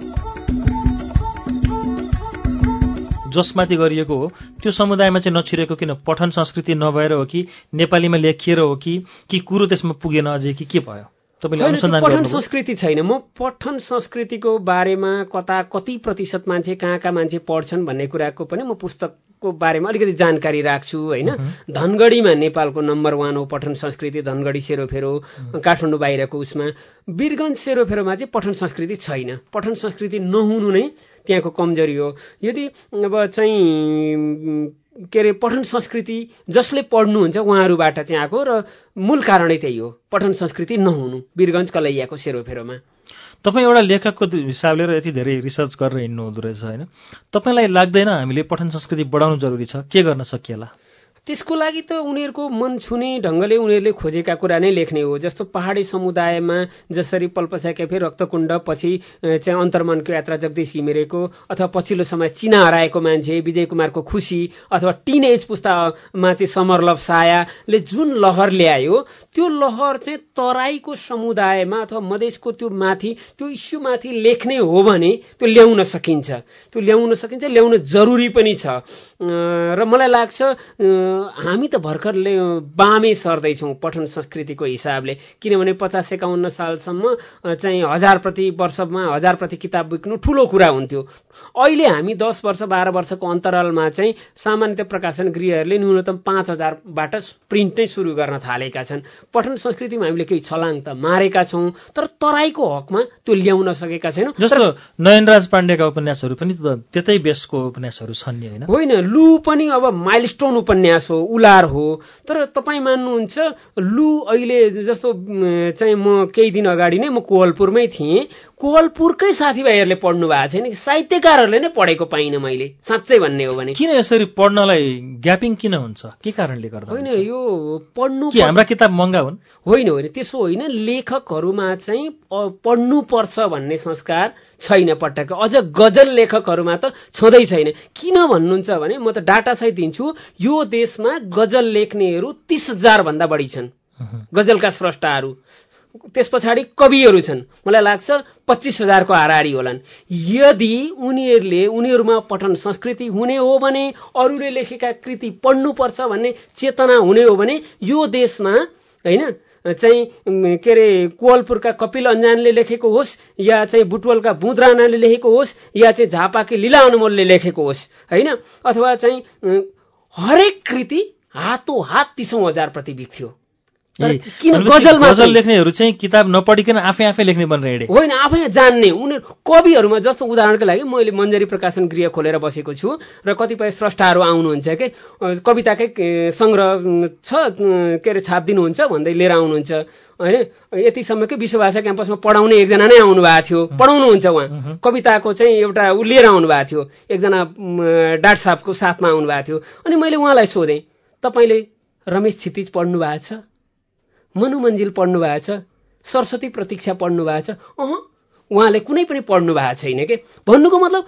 जसमाथि गरिएको हो त्यो समुदायमा चाहिँ नछिरेको किन? पठन संस्कृति नभएर हो कि नेपालीमा लेखिएर हो कि कि कुरो त्यसमा पुगेन अझै कि के भयो? पठन संस्कृति छैन। म पठन संस्कृतिको बारेमा कता कति प्रतिशत मान्छे कहाँका मान्छे पढ्छन् भन्ने कुराको पनि म पुस्तकको बारेमा अलिकति जानकारी राख्छु होइन। धनगढीमा नेपालको नम्बर वान हो पठन संस्कृति धनगढी सेरोफेरो काठमाडौँ बाहिरको उसमा। वीरगञ्ज सेरोफेरोमा चाहिँ पठन संस्कृति छैन। पठन संस्कृति नहुनु नै त्यहाँको कमजोरी हो। यदि अब चाहिँ के अरे पठन संस्कृति जसले पढ्नुहुन्छ उहाँहरूबाट चाहिँ आएको र मूल कारणै त्यही हो पठन संस्कृति नहुनु वीरगञ्ज कलैयाको सेरोफेरोमा। तपाईँ एउटा लेखकको हिसाबले र यति धेरै रिसर्च गरेर हिँड्नु हुँदो रहेछ होइन, तपाईँलाई लाग्दैन हामीले पठन संस्कृति बढाउनु जरुरी छ? के गर्न सकिएला? त्यसको लागि त उनीहरूको मन छुने ढङ्गले उनीहरूले खोजेका कुरा नै लेख्ने हो। जस्तो पहाडी समुदायमा जसरी पल्पछा क्याफे, रक्तकुण्ड, पछि चाहिँ अन्तर्मनको यात्रा जगदीश घिमिरेको, अथवा पछिल्लो समय चिना हराएको मान्छे विजय कुमारको खुसी, अथवा टिन एज पुस्तामा चाहिँ समरलभ सायाले जुन लहर ल्यायो, त्यो लहर चाहिँ तराईको समुदायमा अथवा मधेसको त्यो माथि त्यो इस्युमाथि लेख्ने हो भने त्यो ल्याउन सकिन्छ, त्यो ल्याउन सकिन्छ, ल्याउन जरुरी पनि छ। र मलाई लाग्छ हामी त भर्खरले बामे सर्दैछौँ पठन संस्कृतिको हिसाबले, किनभने पचास एकाउन्न सालसम्म चाहिँ हजार प्रति वर्षमा हजार प्रति किताब बिक्नु ठुलो कुरा हुन्थ्यो। अहिले हामी दस वर्ष बाह्र वर्षको अन्तरालमा चाहिँ सामान्यतः प्रकाशन गृहहरूले न्यूनतम पाँच हजारबाट प्रिन्ट नै सुरु गर्न थालेका छन्। पठन संस्कृतिमा हामीले केही छलाङ त मारेका छौँ, तर तराईको हकमा त्यो ल्याउन सकेका छैनौँ। जस्तो नयनराज पाण्डेका उपन्यासहरू पनि त्यतै बेसको उपन्यासहरू छन् नि, होइन? होइन, लु पनि अब माइलस्टोन उपन्यास हो, उलार हो। तर तपाईँ मान्नुहुन्छ लु अहिले जस्तो चाहिँ म केही दिन अगाडि नै म कोवलपुरमै थिएँ, कोवलपुरकै साथीभाइहरूले पढ्नु भएको छैन, साहित्यकारहरूले नै पढेको पाइनँ मैले, साँच्चै भन्ने हो भने। किन यसरी पढ्नलाई ग्यापिङ किन हुन्छ? के कारणले गर्दा? होइन, यो पढ्नु के हाम्रा किताब महँगा हुन्? होइन होइन, त्यसो होइन। लेखकहरूमा चाहिँ पढ्नुपर्छ भन्ने संस्कार छैन पटक्क। अझ गजल लेखकहरूमा त छँदै छैन। किन भन्नुहुन्छ भने म त डाटा सहित दिन्छु, यो देशमा गजल लेख्नेहरू तीस हजार भन्दा बढी छन्, गजलका स्रष्टाहरू। त्यस पछाडि कविहरू छन्, मलाई लाग्छ पच्चिस हजारको हाराहारी होलान्। यदि उनीहरूले उनीहरूमा पठन संस्कृति हुने हो भने, अरूले लेखेका कृति पढ्नुपर्छ भन्ने चेतना हुने हो भने, यो देशमा होइन चाहिँ के अरे कोवलपुरका कपिल अन्जानले लेखेको होस्, या चाहिँ बुटवलका बुँद राणाले लेखेको होस्, या चाहिँ झापाकी लीला अनमोलले लेखेको होस्, होइन, अथवा चाहिँ हरेक कृति हातों हात तीसौं हजार प्रति बिक्थ्यो। किन गजलमा गजल लेख्नेहरू चाहिँ किताब नपढिकन आफै आफै लेख्ने बनेर हिँडे? होइन, आफै जान्ने उनीहरू कविहरूमा। जस्तो उदाहरणको लागि मैले मञ्जरी प्रकाशन गृह खोलेर बसेको छु र कतिपय स्रष्टाहरू आउनुहुन्छ के कविताकै सङ्ग्रह छ के अरे छाप दिनुहुन्छ भन्दै लिएर आउनुहुन्छ, होइन। यतिसम्मकै विश्वभाषा क्याम्पसमा पढाउने एकजना नै आउनु भएको थियो, पढाउनुहुन्छ उहाँ। कविताको चाहिँ एउटा ऊ लिएर आउनु भएको थियो, एकजना डाट साहबको साथमा आउनु भएको थियो। अनि मैले उहाँलाई सोधेँ, तपाईँले रमेश क्षितिज पढ्नु भएको छ, मनु मन्जिल पढ्नु भएको छ, सरस्वती प्रतीक्षा पढ्नु भएको छ? अह, उहाँले कुनै पनि पढ्नु भएको छैन के। भन्नुको मतलब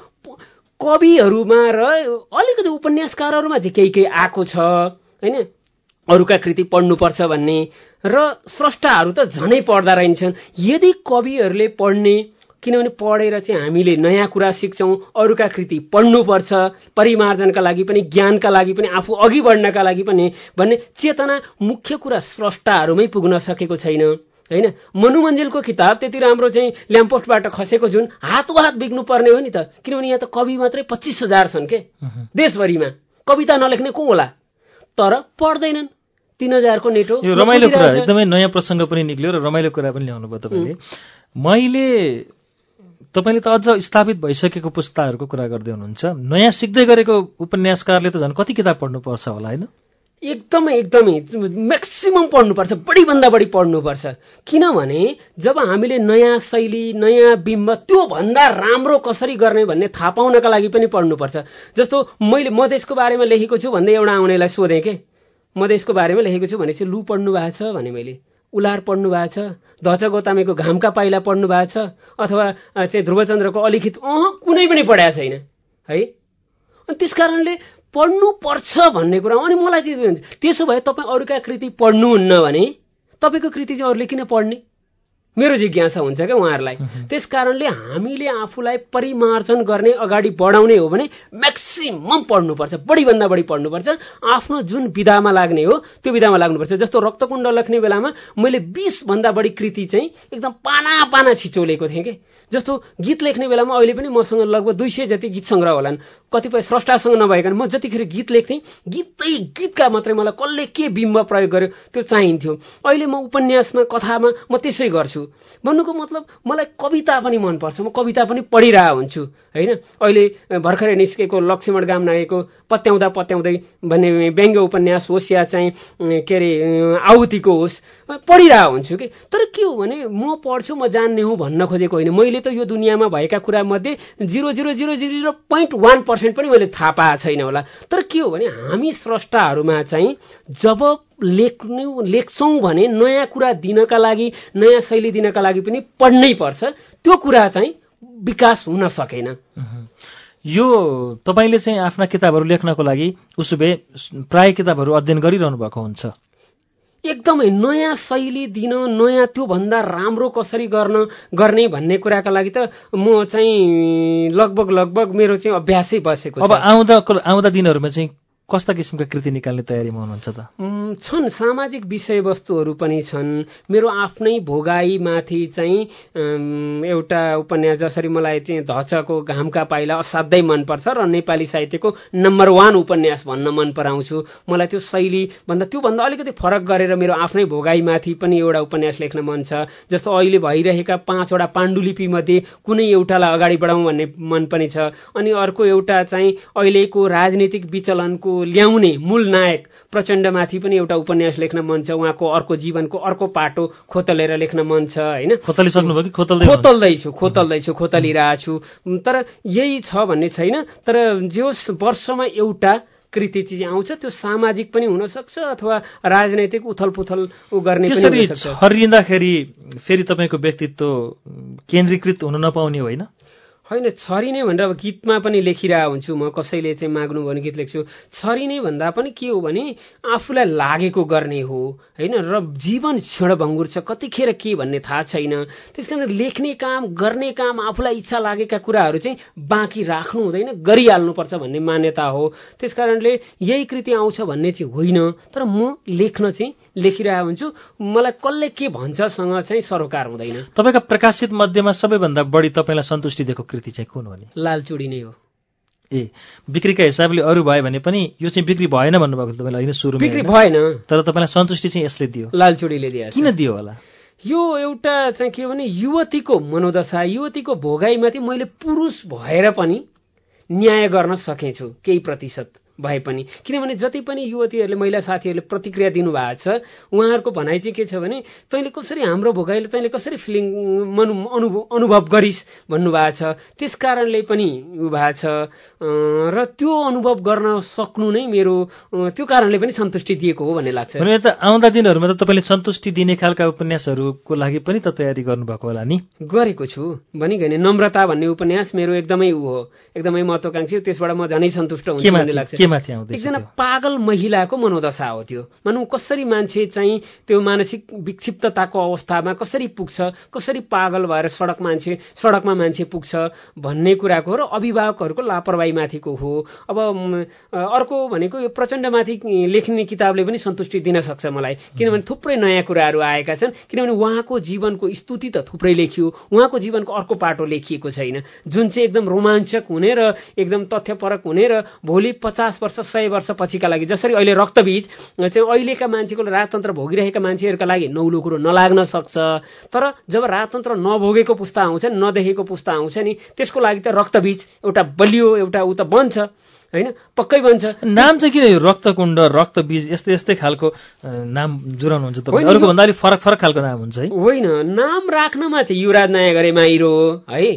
कविहरूमा र अलिकति उपन्यासकारहरूमा चाहिँ केही केही आएको छ, होइन, अरूका कृति पढ्नुपर्छ भन्ने। र स्रष्टाहरू त झनै पढ्दा रहन्छन्। यदि कविहरूले पढ्ने, किनभने पढेर चाहिँ हामीले नयाँ कुरा सिक्छौँ, अरूका कृति पढ्नुपर्छ, परिमार्जनका लागि पनि, ज्ञानका लागि पनि, आफू अघि बढ्नका लागि पनि भन्ने चेतना मुख्य कुरा स्रष्टाहरूमै पुग्न सकेको छैन, होइन। मनुमञ्जिलको किताब त्यति राम्रो चाहिँ ल्याम्पोस्टबाट खसेको जुन हातों हात बिग्नु पर्ने हो नि त, किनभने यहाँ त कवि मात्रै पच्चिस हजार छन् के देशभरिमा। कविता नलेख्ने को होला? तर पढ्दैनन्। तीन हजारको नेटो। यो रमाइलो कुरा, एकदमै नयाँ प्रसङ्ग पनि निक्ल्यो र रमाइलो कुरा पनि ल्याउनु भयो तपाईँले। मैले तपाईँले त अझ स्थापित भइसकेको पुस्ताहरूको कुरा गर्दै हुनुहुन्छ, नयाँ सिक्दै गरेको उपन्यासकारले त झन् कति किताब पढ्नुपर्छ होला, होइन? एकदमै एकदमै म्याक्सिमम पढ्नुपर्छ, बढीभन्दा बढी पढ्नुपर्छ। किनभने जब हामीले नयाँ शैली, नयाँ बिम्ब, त्योभन्दा राम्रो कसरी गर्ने भन्ने थाहा पाउनका लागि पनि पढ्नुपर्छ। जस्तो मैले मधेसको बारेमा लेखेको छु भन्दै एउटा आउनेलाई सोधेँ के, मधेसको बारेमा लेखेको छु भनेपछि लु पढ्नु भएको छ भने, मैले उलार पढ्नु भएको छ, धच गोतामेको घामका पाइला पढ्नु भएको छ, अथवा चाहिँ ध्रुवचन्द्रको अलिखित? अह, कुनै पनि पढाएको छैन है। अनि त्यस कारणले पढ्नु पर्छ भन्ने कुरा। अनि मलाई चाहिँ हुन्छ, त्यसो भए तपाईँ अरूका कृति पढ्नुहुन्न भने तपाईँको कृति चाहिँ अरूले किन पढ्ने? मेरो जिज्ञासा हुन्छ क्या उहाँहरूलाई। त्यस कारणले हामीले आफूलाई परिमार्जन गर्ने, अगाडि बढाउने हो भने म्याक्सिमम पढ्नुपर्छ, बढीभन्दा बढी पढ्नुपर्छ। आफ्नो जुन विधामा लाग्ने हो त्यो विधामा लाग्नुपर्छ। जस्तो रक्तकुण्ड लेख्ने बेलामा मैले बीस भन्दा बढी कृति चाहिँ एकदम पाना पाना छिचोलेको थिएँ कि। जस्तो गीत लेख्ने बेलामा अहिले पनि मसँग लगभग दुई सय जति गीत सङ्ग्रह होलान्, कतिपय स्रष्टासँग नभएका। म जतिखेर गीत लेख्थेँ, गीतै गीतका मात्रै मलाई कसले के बिम्ब प्रयोग गर्यो त्यो चाहिन्थ्यो। अहिले म उपन्यासमा, कथामा म त्यसै गर्छु। भन्नुको मतलब मलाई कविता पनि मनपर्छ, म कविता पनि पढिरहेको हुन्छु होइन। अहिले भर्खरै निस्केको लक्ष्मण गाम नागेको पत्याउँदा पत्याउँदै भन्ने व्यङ्ग्य उपन्यास होस् या चाहिँ के अरे आहुतिको होस् पढिरहेको हुन्छु कि। तर के हो भने म पढ्छु म जान्ने हुँ भन्न खोजेको होइन, मैले त यो दुनियाँमा भएका कुरामध्ये zero zero zero zero zero point one percent पनि मैले थाहा पाएको छैन होला। तर के हो भने हामी स्रष्टाहरूमा चाहिँ जब लेख्नु लेख्छौँ भने नयाँ कुरा दिनका लागि नयाँ शैली दिनका लागि पनि पढ्नै पर्छ, त्यो कुरा चाहिँ विकास हुन सकेन। यो तपाईँले चाहिँ आफ्ना किताबहरू लेख्नको लागि उसो भए प्राय किताबहरू अध्ययन गरिरहनु भएको हुन्छ? एकदमै नयाँ शैली दिन, नयाँ त्योभन्दा राम्रो कसरी गर्न गर्ने भन्ने कुराका लागि त म चाहिँ लगभग लगभग मेरो चाहिँ अभ्यासै बसेको छ। अब आउँदा आउँदा दिनहरूमा चाहिँ कस्ता किसिमका कृति निकाल्ने तयारीमा हुनुहुन्छ त? छन्, सामाजिक विषयवस्तुहरू पनि छन्। मेरो आफ्नै भोगाईमाथि चाहिँ एउटा उपन्यास जसरी मलाई चाहिँ धचको घामका पाइला असाध्यै मनपर्छ र नेपाली साहित्यको नम्बर वान उपन्यास भन्न मन पराउँछु। मलाई त्यो शैली भन्दा त्योभन्दा अलिकति फरक गरेर मेरो आफ्नै भोगाईमाथि पनि एउटा उपन्यास लेख्न मन छ। जस्तो अहिले भइरहेका पाँचवटा पाण्डुलिपिमध्ये कुनै एउटालाई अगाडि बढाउँ भन्ने मन पनि छ। अनि अर्को एउटा चाहिँ अहिलेको राजनीतिक विचलनको ल्याउने मूल नायक प्रचण्डमाथि पनि एउटा उपन्यास लेख्न मन छ। उहाँको अर्को जीवनको अर्को पाटो खोतलेर लेख्न मन छ होइन। खोतलिसक्नुभयो कि खोतल्दै? खोतल्दैछु खोतल्दैछु खोतलिरहेको छु। तर यही छ भन्ने छैन। तर जो वर्षमा एउटा कृति चाहिँ आउँछ त्यो सामाजिक पनि हुनसक्छ अथवा राजनैतिक उथलपुथल गर्ने पनि हुनसक्छ। छरिँदाखेरि फेरि तपाईँको व्यक्तित्व केन्द्रीकृत हुन नपाउने होइन? होइन, छरिने भनेर अब गीतमा पनि लेखिरहेको हुन्छु म, कसैले चाहिँ माग्नु भने गीत लेख्छु। छरिने भन्दा पनि के हो भने आफूलाई लागेको गर्ने हो होइन। र जीवन क्षणभङ्गुर छ, कतिखेर के भन्ने थाहा छैन। त्यस कारण लेख्ने काम गर्ने काम आफूलाई इच्छा लागेका कुराहरू चाहिँ बाँकी राख्नु हुँदैन, गरिहाल्नुपर्छ भन्ने मान्यता हो। त्यस कारणले यही कृति आउँछ भन्ने चाहिँ होइन, तर म लेख्न चाहिँ लेखिरहेको हुन्छु। मलाई कसले के भन्छसँग चाहिँ सरोकार हुँदैन। तपाईँका प्रकाशित मध्येमा सबैभन्दा बढी तपाईँलाई सन्तुष्टि दिएको कृति चाहिँ कुन हो नि? लालचुडी नै हो। ए, बिक्रीका हिसाबले अरू भए भने पनि यो चाहिँ बिक्री भएन भन्नुभएको तपाईँलाई होइन? सुरुमा बिक्री भएन, तर तपाईँलाई सन्तुष्टि चाहिँ यसले दियो, लालचुडीले दियो। किन दियो होला? यो एउटा चाहिँ के भने युवतीको मनोदशा, युवतीको भोगाईमाथि मैले पुरुष भएर पनि न्याय गर्न सकेछु केही प्रतिशत भए पनि। किनभने जति पनि युवतीहरूले महिला साथीहरूले प्रतिक्रिया दिनुभएको छ उहाँहरूको भनाइ चाहिँ के छ भने तैँले कसरी हाम्रो भोगाईले तैँले कसरी फिलिङ मनु अनुभव अनुभव गरिस् भन्नुभएको छ। त्यस कारणले पनि उ भएको छ र त्यो अनुभव गर्न सक्नु नै मेरो त्यो कारणले पनि सन्तुष्टि दिएको हो भन्ने लाग्छ। भने त आउँदा दिनहरूमा त तपाईँले सन्तुष्टि दिने खालका उपन्यासहरूको लागि पनि त तयारी गर्नुभएको होला नि? गरेको छु भनिगएँ। नम्रता भन्ने उपन्यास मेरो एकदमै ऊ हो, एकदमै महत्त्वाकांक्षी, त्यसबाट म झनै सन्तुष्ट हुन्छु भन्ने लाग्छ। एकजना पागल महिलाको मनोदशा हो त्यो। भनौँ कसरी मान्छे चाहिँ त्यो मानसिक विक्षिप्तताको अवस्थामा कसरी पुग्छ, कसरी पागल भएर सडक मान्छे सडकमा मान्छे पुग्छ भन्ने कुराको र अभिभावकहरूको लापरवाहीमाथिको हो। अब अर्को भनेको यो प्रचण्डमाथि लेख्ने किताबले पनि सन्तुष्टि दिन सक्छ मलाई, किनभने थुप्रै नयाँ कुराहरू आएका छन्। किनभने उहाँको जीवनको स्तुति त थुप्रै लेखियो, उहाँको जीवनको अर्को पाटो लेखिएको छैन जुन चाहिँ एकदम रोमाञ्चक हुने र एकदम तथ्यपरक हुने र भोलि पचास वर्ष सय वर्ष पछिका लागि जसरी अहिले रक्तबीज चाहिँ अहिलेका मान्छेको राजतन्त्र भोगिरहेका मान्छेहरूका लागि नौलो कुरो नलाग्न सक्छ, तर जब राजतन्त्र नभोगेको पुस्ता आउँछ नि, नदेखेको पुस्ता आउँछ नि, त्यसको लागि त रक्तबीज एउटा बलियो एउटा ऊ त बन्छ होइन, पक्कै बन्छ। नाम चाहिँ किन यो रक्तकुण्ड रक्तबीज यस्तै यस्तै खालको नाम जुराउनुहुन्छ तपाईँ? अरूको भन्दा अलिक फरक फरक खालको नाम हुन्छ है? होइन, नाम राख्नमा चाहिँ युवराज नायक गरे माइरो है,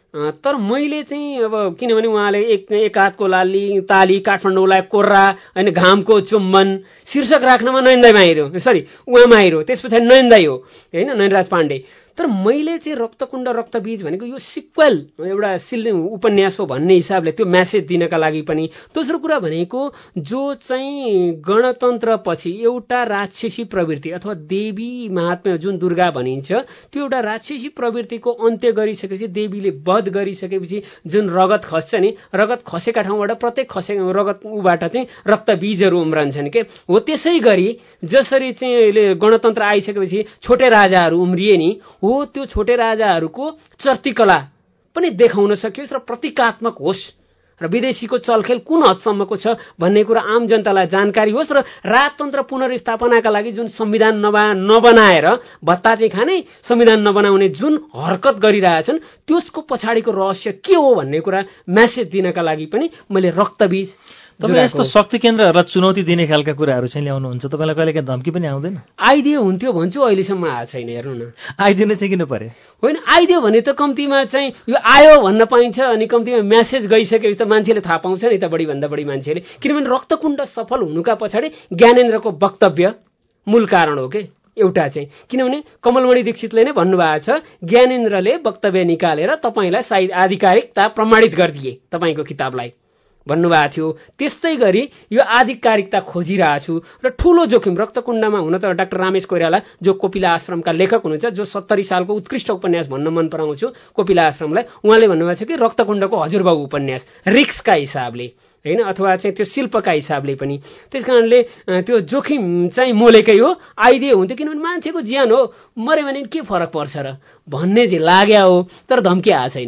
तर मैले चाहिँ अब किनभने उहाँले एक एक हातको लाली ताली काठमाडौँलाई कोर्रा होइन घामको चुम्बन शीर्षक राख्नमा नयनदाई माहिरो सरी उहाँ माहिरो त्यस पछाडि नयनदाई हो होइन, नयनराज पाण्डे। तर मैले चाहिँ रक्तकुण्ड रक्तबीज भनेको यो सिक्वेल एउटा सिल उपन्यास हो भन्ने हिसाबले त्यो म्यासेज दिनका लागि पनि। दोस्रो कुरा भनेको जो चाहिँ गणतन्त्रपछि एउटा राक्षसी प्रवृत्ति अथवा देवी महात्म्य जुन दुर्गा भनिन्छ त्यो एउटा राक्षसी प्रवृत्तिको अन्त्य गरिसकेपछि, देवीले वध गरिसकेपछि जुन रगत खस्छ नि, रगत खसेका ठाउँबाट प्रत्येक खसे रगत उबाट चाहिँ रक्तबीजहरू उम्रन्छन् के हो। त्यसै गरी जसरी चाहिँ गणतन्त्र आइसकेपछि छोटे राजाहरू उम्रिए नि हो, त्यो छोटे राजाहरूको चर्तीकला पनि देखाउन सकियोस् र प्रतीकात्मक होस् र विदेशीको चलखेल कुन हदसम्मको छ भन्ने कुरा आम जनतालाई जानकारी होस् र राजतन्त्र पुनर्स्थापनाका लागि जुन संविधान नबा नबनाएर भत्ता चाहिँ खाने, संविधान नबनाउने जुन हरकत गरिरहेछन् त्यसको पछाडिको रहस्य के हो भन्ने कुरा मेसेज दिनका लागि पनि मैले रक्तबीज तपाईँ यस्तो शक्ति केन्द्रहरूलाई चुनौती दिने खालका कुराहरू चाहिँ ल्याउनुहुन्छ। तपाईँलाई कहिले काहीँ धम्की पनि आउँदैन? आइदियो हुन्थ्यो भन्छु, अहिलेसम्म आएको छैन। हेर्नु न, आइदिनु चाहिँ किन पर्यो? होइन, आइदियो भने त कम्तीमा चाहिँ यो आयो भन्न पाइन्छ, अनि कम्तीमा म्यासेज गइसकेपछि त मान्छेले थाहा पाउँछ नि त, बढीभन्दा बढी मान्छेले। किनभने रक्तकुण्ड सफल हुनुका पछाडि ज्ञानेन्द्रको वक्तव्य मूल कारण हो के एउटा चाहिँ। किनभने कमलमणि दीक्षितले नै भन्नुभएको छ, ज्ञानेन्द्रले वक्तव्य निकालेर तपाईँलाई सायद आधिकारिकता प्रमाणित गरिदिए तपाईँको किताबलाई भन्नुभएको थियो। त्यस्तै गरी यो आधिकारिकता खोजिरहेको छु र ठूलो जोखिम रक्तकुण्डमा हुन त डाक्टर रामेश कोइराला जो कोपिला आश्रमका लेखक हुनुहुन्छ, जो सत्तरी सालको उत्कृष्ट उपन्यास भन्न मन पराउँछु कोपिला आश्रमलाई, उहाँले भन्नुभएको छ कि रक्तकुण्डको हजुरबाबु उपन्यास रिक्सका हिसाबले होइन, अथवा चाहिँ त्यो शिल्पका हिसाबले पनि। त्यस कारणले त्यो जोखिम चाहिँ मोलेकै हो। आइदिए हुन्थ्यो, किनभने मान्छेको ज्यान हो, मरे भने के फरक पर्छ र भन्ने चाहिँ लाग्या हो, तर धम्की आएको छैन।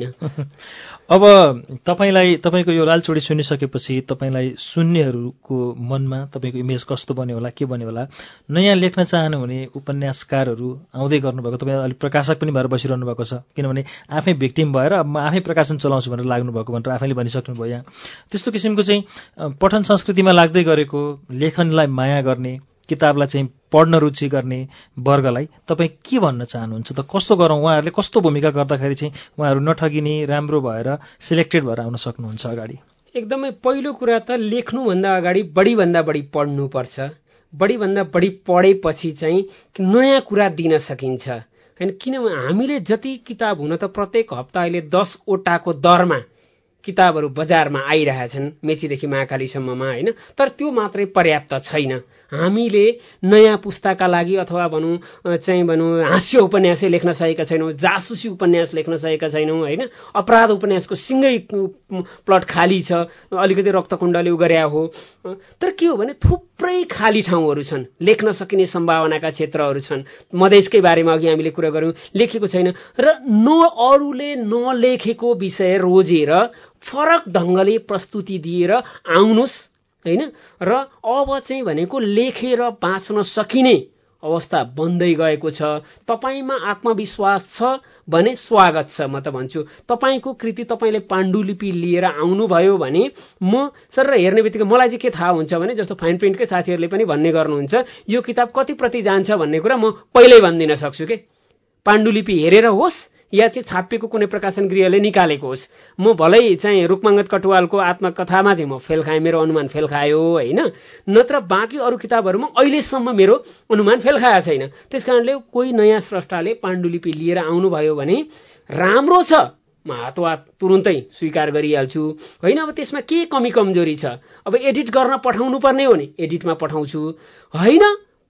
अब तपाईँलाई तपाईँको यो लालचुडी सुनिसकेपछि तपाईँलाई सुन्नेहरूको मनमा तपाईँको इमेज कस्तो बन्यो होला, के बन्यो होला? नयाँ लेख्न चाहनुहुने उपन्यासकारहरू आउँदै गर्नुभएको, तपाईँ अलिक प्रकाशक पनि भएर बसिरहनु भएको छ, किनभने आफै भिक्टिम भएर अब म आफै प्रकाशन चलाउँछु भनेर लाग्नुभएको भनेर आफैले भनिसक्नुभयो यहाँ। त्यस्तो किसिमको चाहिँ पठन संस्कृतिमा लाग्दै गरेको, लेखनलाई माया गर्ने, किताबलाई चाहिँ पढ्न रुचि गर्ने वर्गलाई तपाईँ के भन्न चाहनुहुन्छ त? कस्तो गरौँ, उहाँहरूले कस्तो भूमिका गर्दाखेरि चाहिँ उहाँहरू नठगिने, राम्रो भएर सिलेक्टेड भएर आउन सक्नुहुन्छ अगाडि? एकदमै पहिलो कुरा त लेख्नुभन्दा अगाडि बढीभन्दा बढी पढ्नुपर्छ। बढीभन्दा बढी पढेपछि चाहिँ नयाँ कुरा दिन सकिन्छ होइन। किनभने हामीले जति किताब हुन त प्रत्येक हप्ता अहिले दसवटाको दरमा किताबहरू बजारमा आइरहेछन्, मेचीदेखि महाकालीसम्ममा होइन, तर त्यो मात्रै पर्याप्त छैन। हामीले नयाँ पुस्ताका लागि अथवा भनौँ चाहिँ भनौँ हाँस्य उपन्यासै लेख्न सकेका छैनौँ, जासुसी उपन्यास लेख्न सकेका छैनौँ होइन। अपराध उपन्यासको सिङ्गै प्लट खाली छ, अलिकति रक्तकुण्डले उ गरे हो। तर के हो भने थुप्रै खाली ठाउँहरू छन्, लेख्न सकिने सम्भावनाका क्षेत्रहरू छन्। मधेसकै बारेमा अघि हामीले कुरा गऱ्यौँ, लेखेको छैन र न अरूले नलेखेको विषय रोजेर फरक ढङ्गले प्रस्तुति दिएर आउनुहोस् होइन। र अब चाहिँ भनेको लेखेर बाँच्न सकिने अवस्था बन्दै गएको छ। तपाईँमा आत्मविश्वास छ भने स्वागत छ। म त भन्छु तपाईँको कृति तपाईँले पाण्डुलिपि लिएर आउनुभयो भने म सर हेर्ने बित्तिकै मलाई चाहिँ के थाहा हुन्छ भने, जस्तो फाइन प्रिन्टकै साथीहरूले पनि भन्ने गर्नुहुन्छ, यो किताब कति प्रति जान्छ भन्ने कुरा म पहिल्यै भनिदिन सक्छु के। पाण्डुलिपि हेरेर होस् या चाहिँ छापिएको कुनै प्रकाशन गृहले निकालेको होस्, म भलै चाहिँ रुक्माङ्गद कटुवालको आत्मकथामा चाहिँ म फेल खाएँ, मेरो अनुमान फेल खायो होइन। नत्र बाँकी अरू किताबहरूमा अहिलेसम्म मेरो अनुमान फेल खाएको छैन। त्यस कारणले कोही नयाँ स्रष्टाले पाण्डुलिपि लिएर आउनुभयो भने राम्रो छ, म हातवात तुरुन्तै स्वीकार गरिहाल्छु होइन। अब त्यसमा के कमी कमजोरी छ, अब एडिट गर्न पठाउनु पर्ने हो नि एडिटमा पठाउँछु होइन।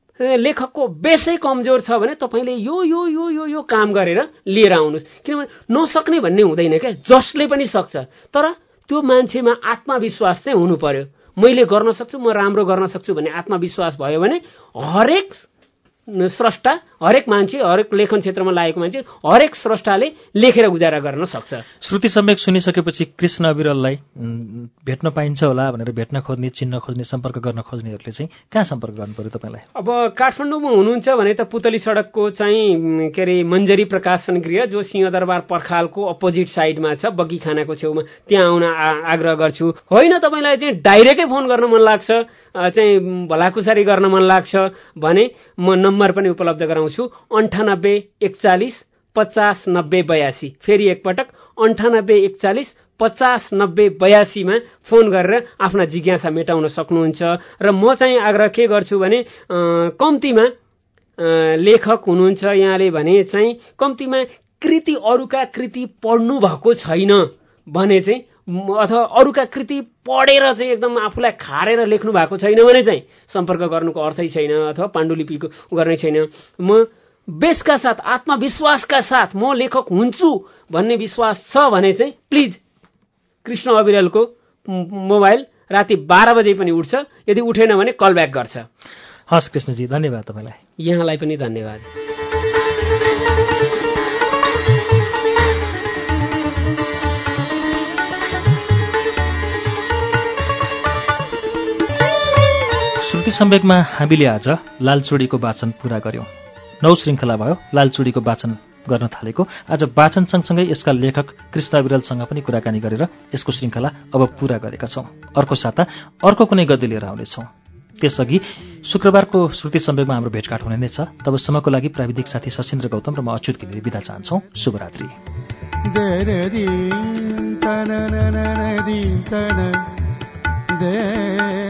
लेखकको बेसै कमजोर छ भने तपाईँले यो यो यो यो यो काम गरेर लिएर आउनुहोस्। किनभने नसक्ने भन्ने हुँदैन क्या, जसले पनि सक्छ, तर त्यो मान्छेमा आत्मविश्वास चाहिँ हुनु पर्यो। मैले गर्न सक्छु, म राम्रो गर्न सक्छु भन्ने आत्मविश्वास भयो भने हरेक स्रष्टा, हरेक मान्छे, हरेक लेखन क्षेत्रमा लागेको मान्छे, हरेक स्रष्टाले लेखेर गुजारा गर्न सक्छ। श्रुति सम्वेक सुनिसकेपछि कृष्ण अविरललाई भेट्न पाइन्छ होला भनेर भेट्न खोज्ने, चिन्न खोज्ने, सम्पर्क गर्न खोज्नेहरूले चाहिँ कहाँ सम्पर्क गर्नु पर्यो तपाईँलाई? अब काठमाडौँमा हुनुहुन्छ भने त पुतली सडकको चाहिँ के अरे मन्जरी प्रकाशन गृह, जो सिंहदरबार पर्खालको अपोजिट साइडमा छ, बग्गी खानाको छेउमा, त्यहाँ आउन आग्रह गर्छु। होइन तपाईँलाई चाहिँ डाइरेक्टै फोन गर्न मन लाग्छ, चाहिँ भलाकुसारी गर्न मन लाग्छ भने म नम्बर पनि उपलब्ध गराउँछु, अन्ठानब्बे एकचालिस पचास नब्बे बयासी। फेरि एकपटक अन्ठानब्बे एकचालिस पचास नब्बे बयासीमा फोन गरेर आफ्ना जिज्ञासा मेटाउन सक्नुहुन्छ। र म चाहिँ आग्रह के गर्छु भने कम्तीमा लेखक हुनुहुन्छ यहाँले भने चाहिँ कम्तीमा कृति अरूका कृति पढ्नु भएको छैन भने चाहिँ, अथवा अरूका कृति पढेर चाहिँ एकदम आफूलाई खारेर लेख्नु भएको छैन भने चाहिँ सम्पर्क गर्नुको अर्थै छैन, अथवा पाण्डुलिपिको गर्ने छैन। म बेसका साथ, आत्मविश्वासका साथ म लेखक हुन्छु भन्ने विश्वास छ भने चाहिँ प्लिज कृष्ण अविरलको मोबाइल राति बाह्र बजे पनि उठ्छ, यदि उठेन भने कल ब्याक गर्छ। हस् कृष्णजी, धन्यवाद तपाईँलाई। यहाँलाई पनि धन्यवाद। सम्वेकमा हामीले आज लालचुडीको वाचन पूरा गर्यौं। नौ श्रृङ्खला भयो लालचुडीको वाचन गर्न थालेको। आज वाचन सँगसँगै यसका लेखक कृष्ण विरलसँग पनि कुराकानी गरेर यसको श्रृङ्खला अब पूरा गरेका छौं। अर्को साता अर्को कुनै गद्य लिएर आउनेछौं। त्यसअघि शुक्रबारको श्रुति सम्वेकमा हाम्रो भेटघाट हुने नै छ। तबसम्मको लागि प्राविधिक साथी सचिन्द्र गौतम र म अच्युत घिमिरे बिदा चाहन्छौं। शुभरात्रि।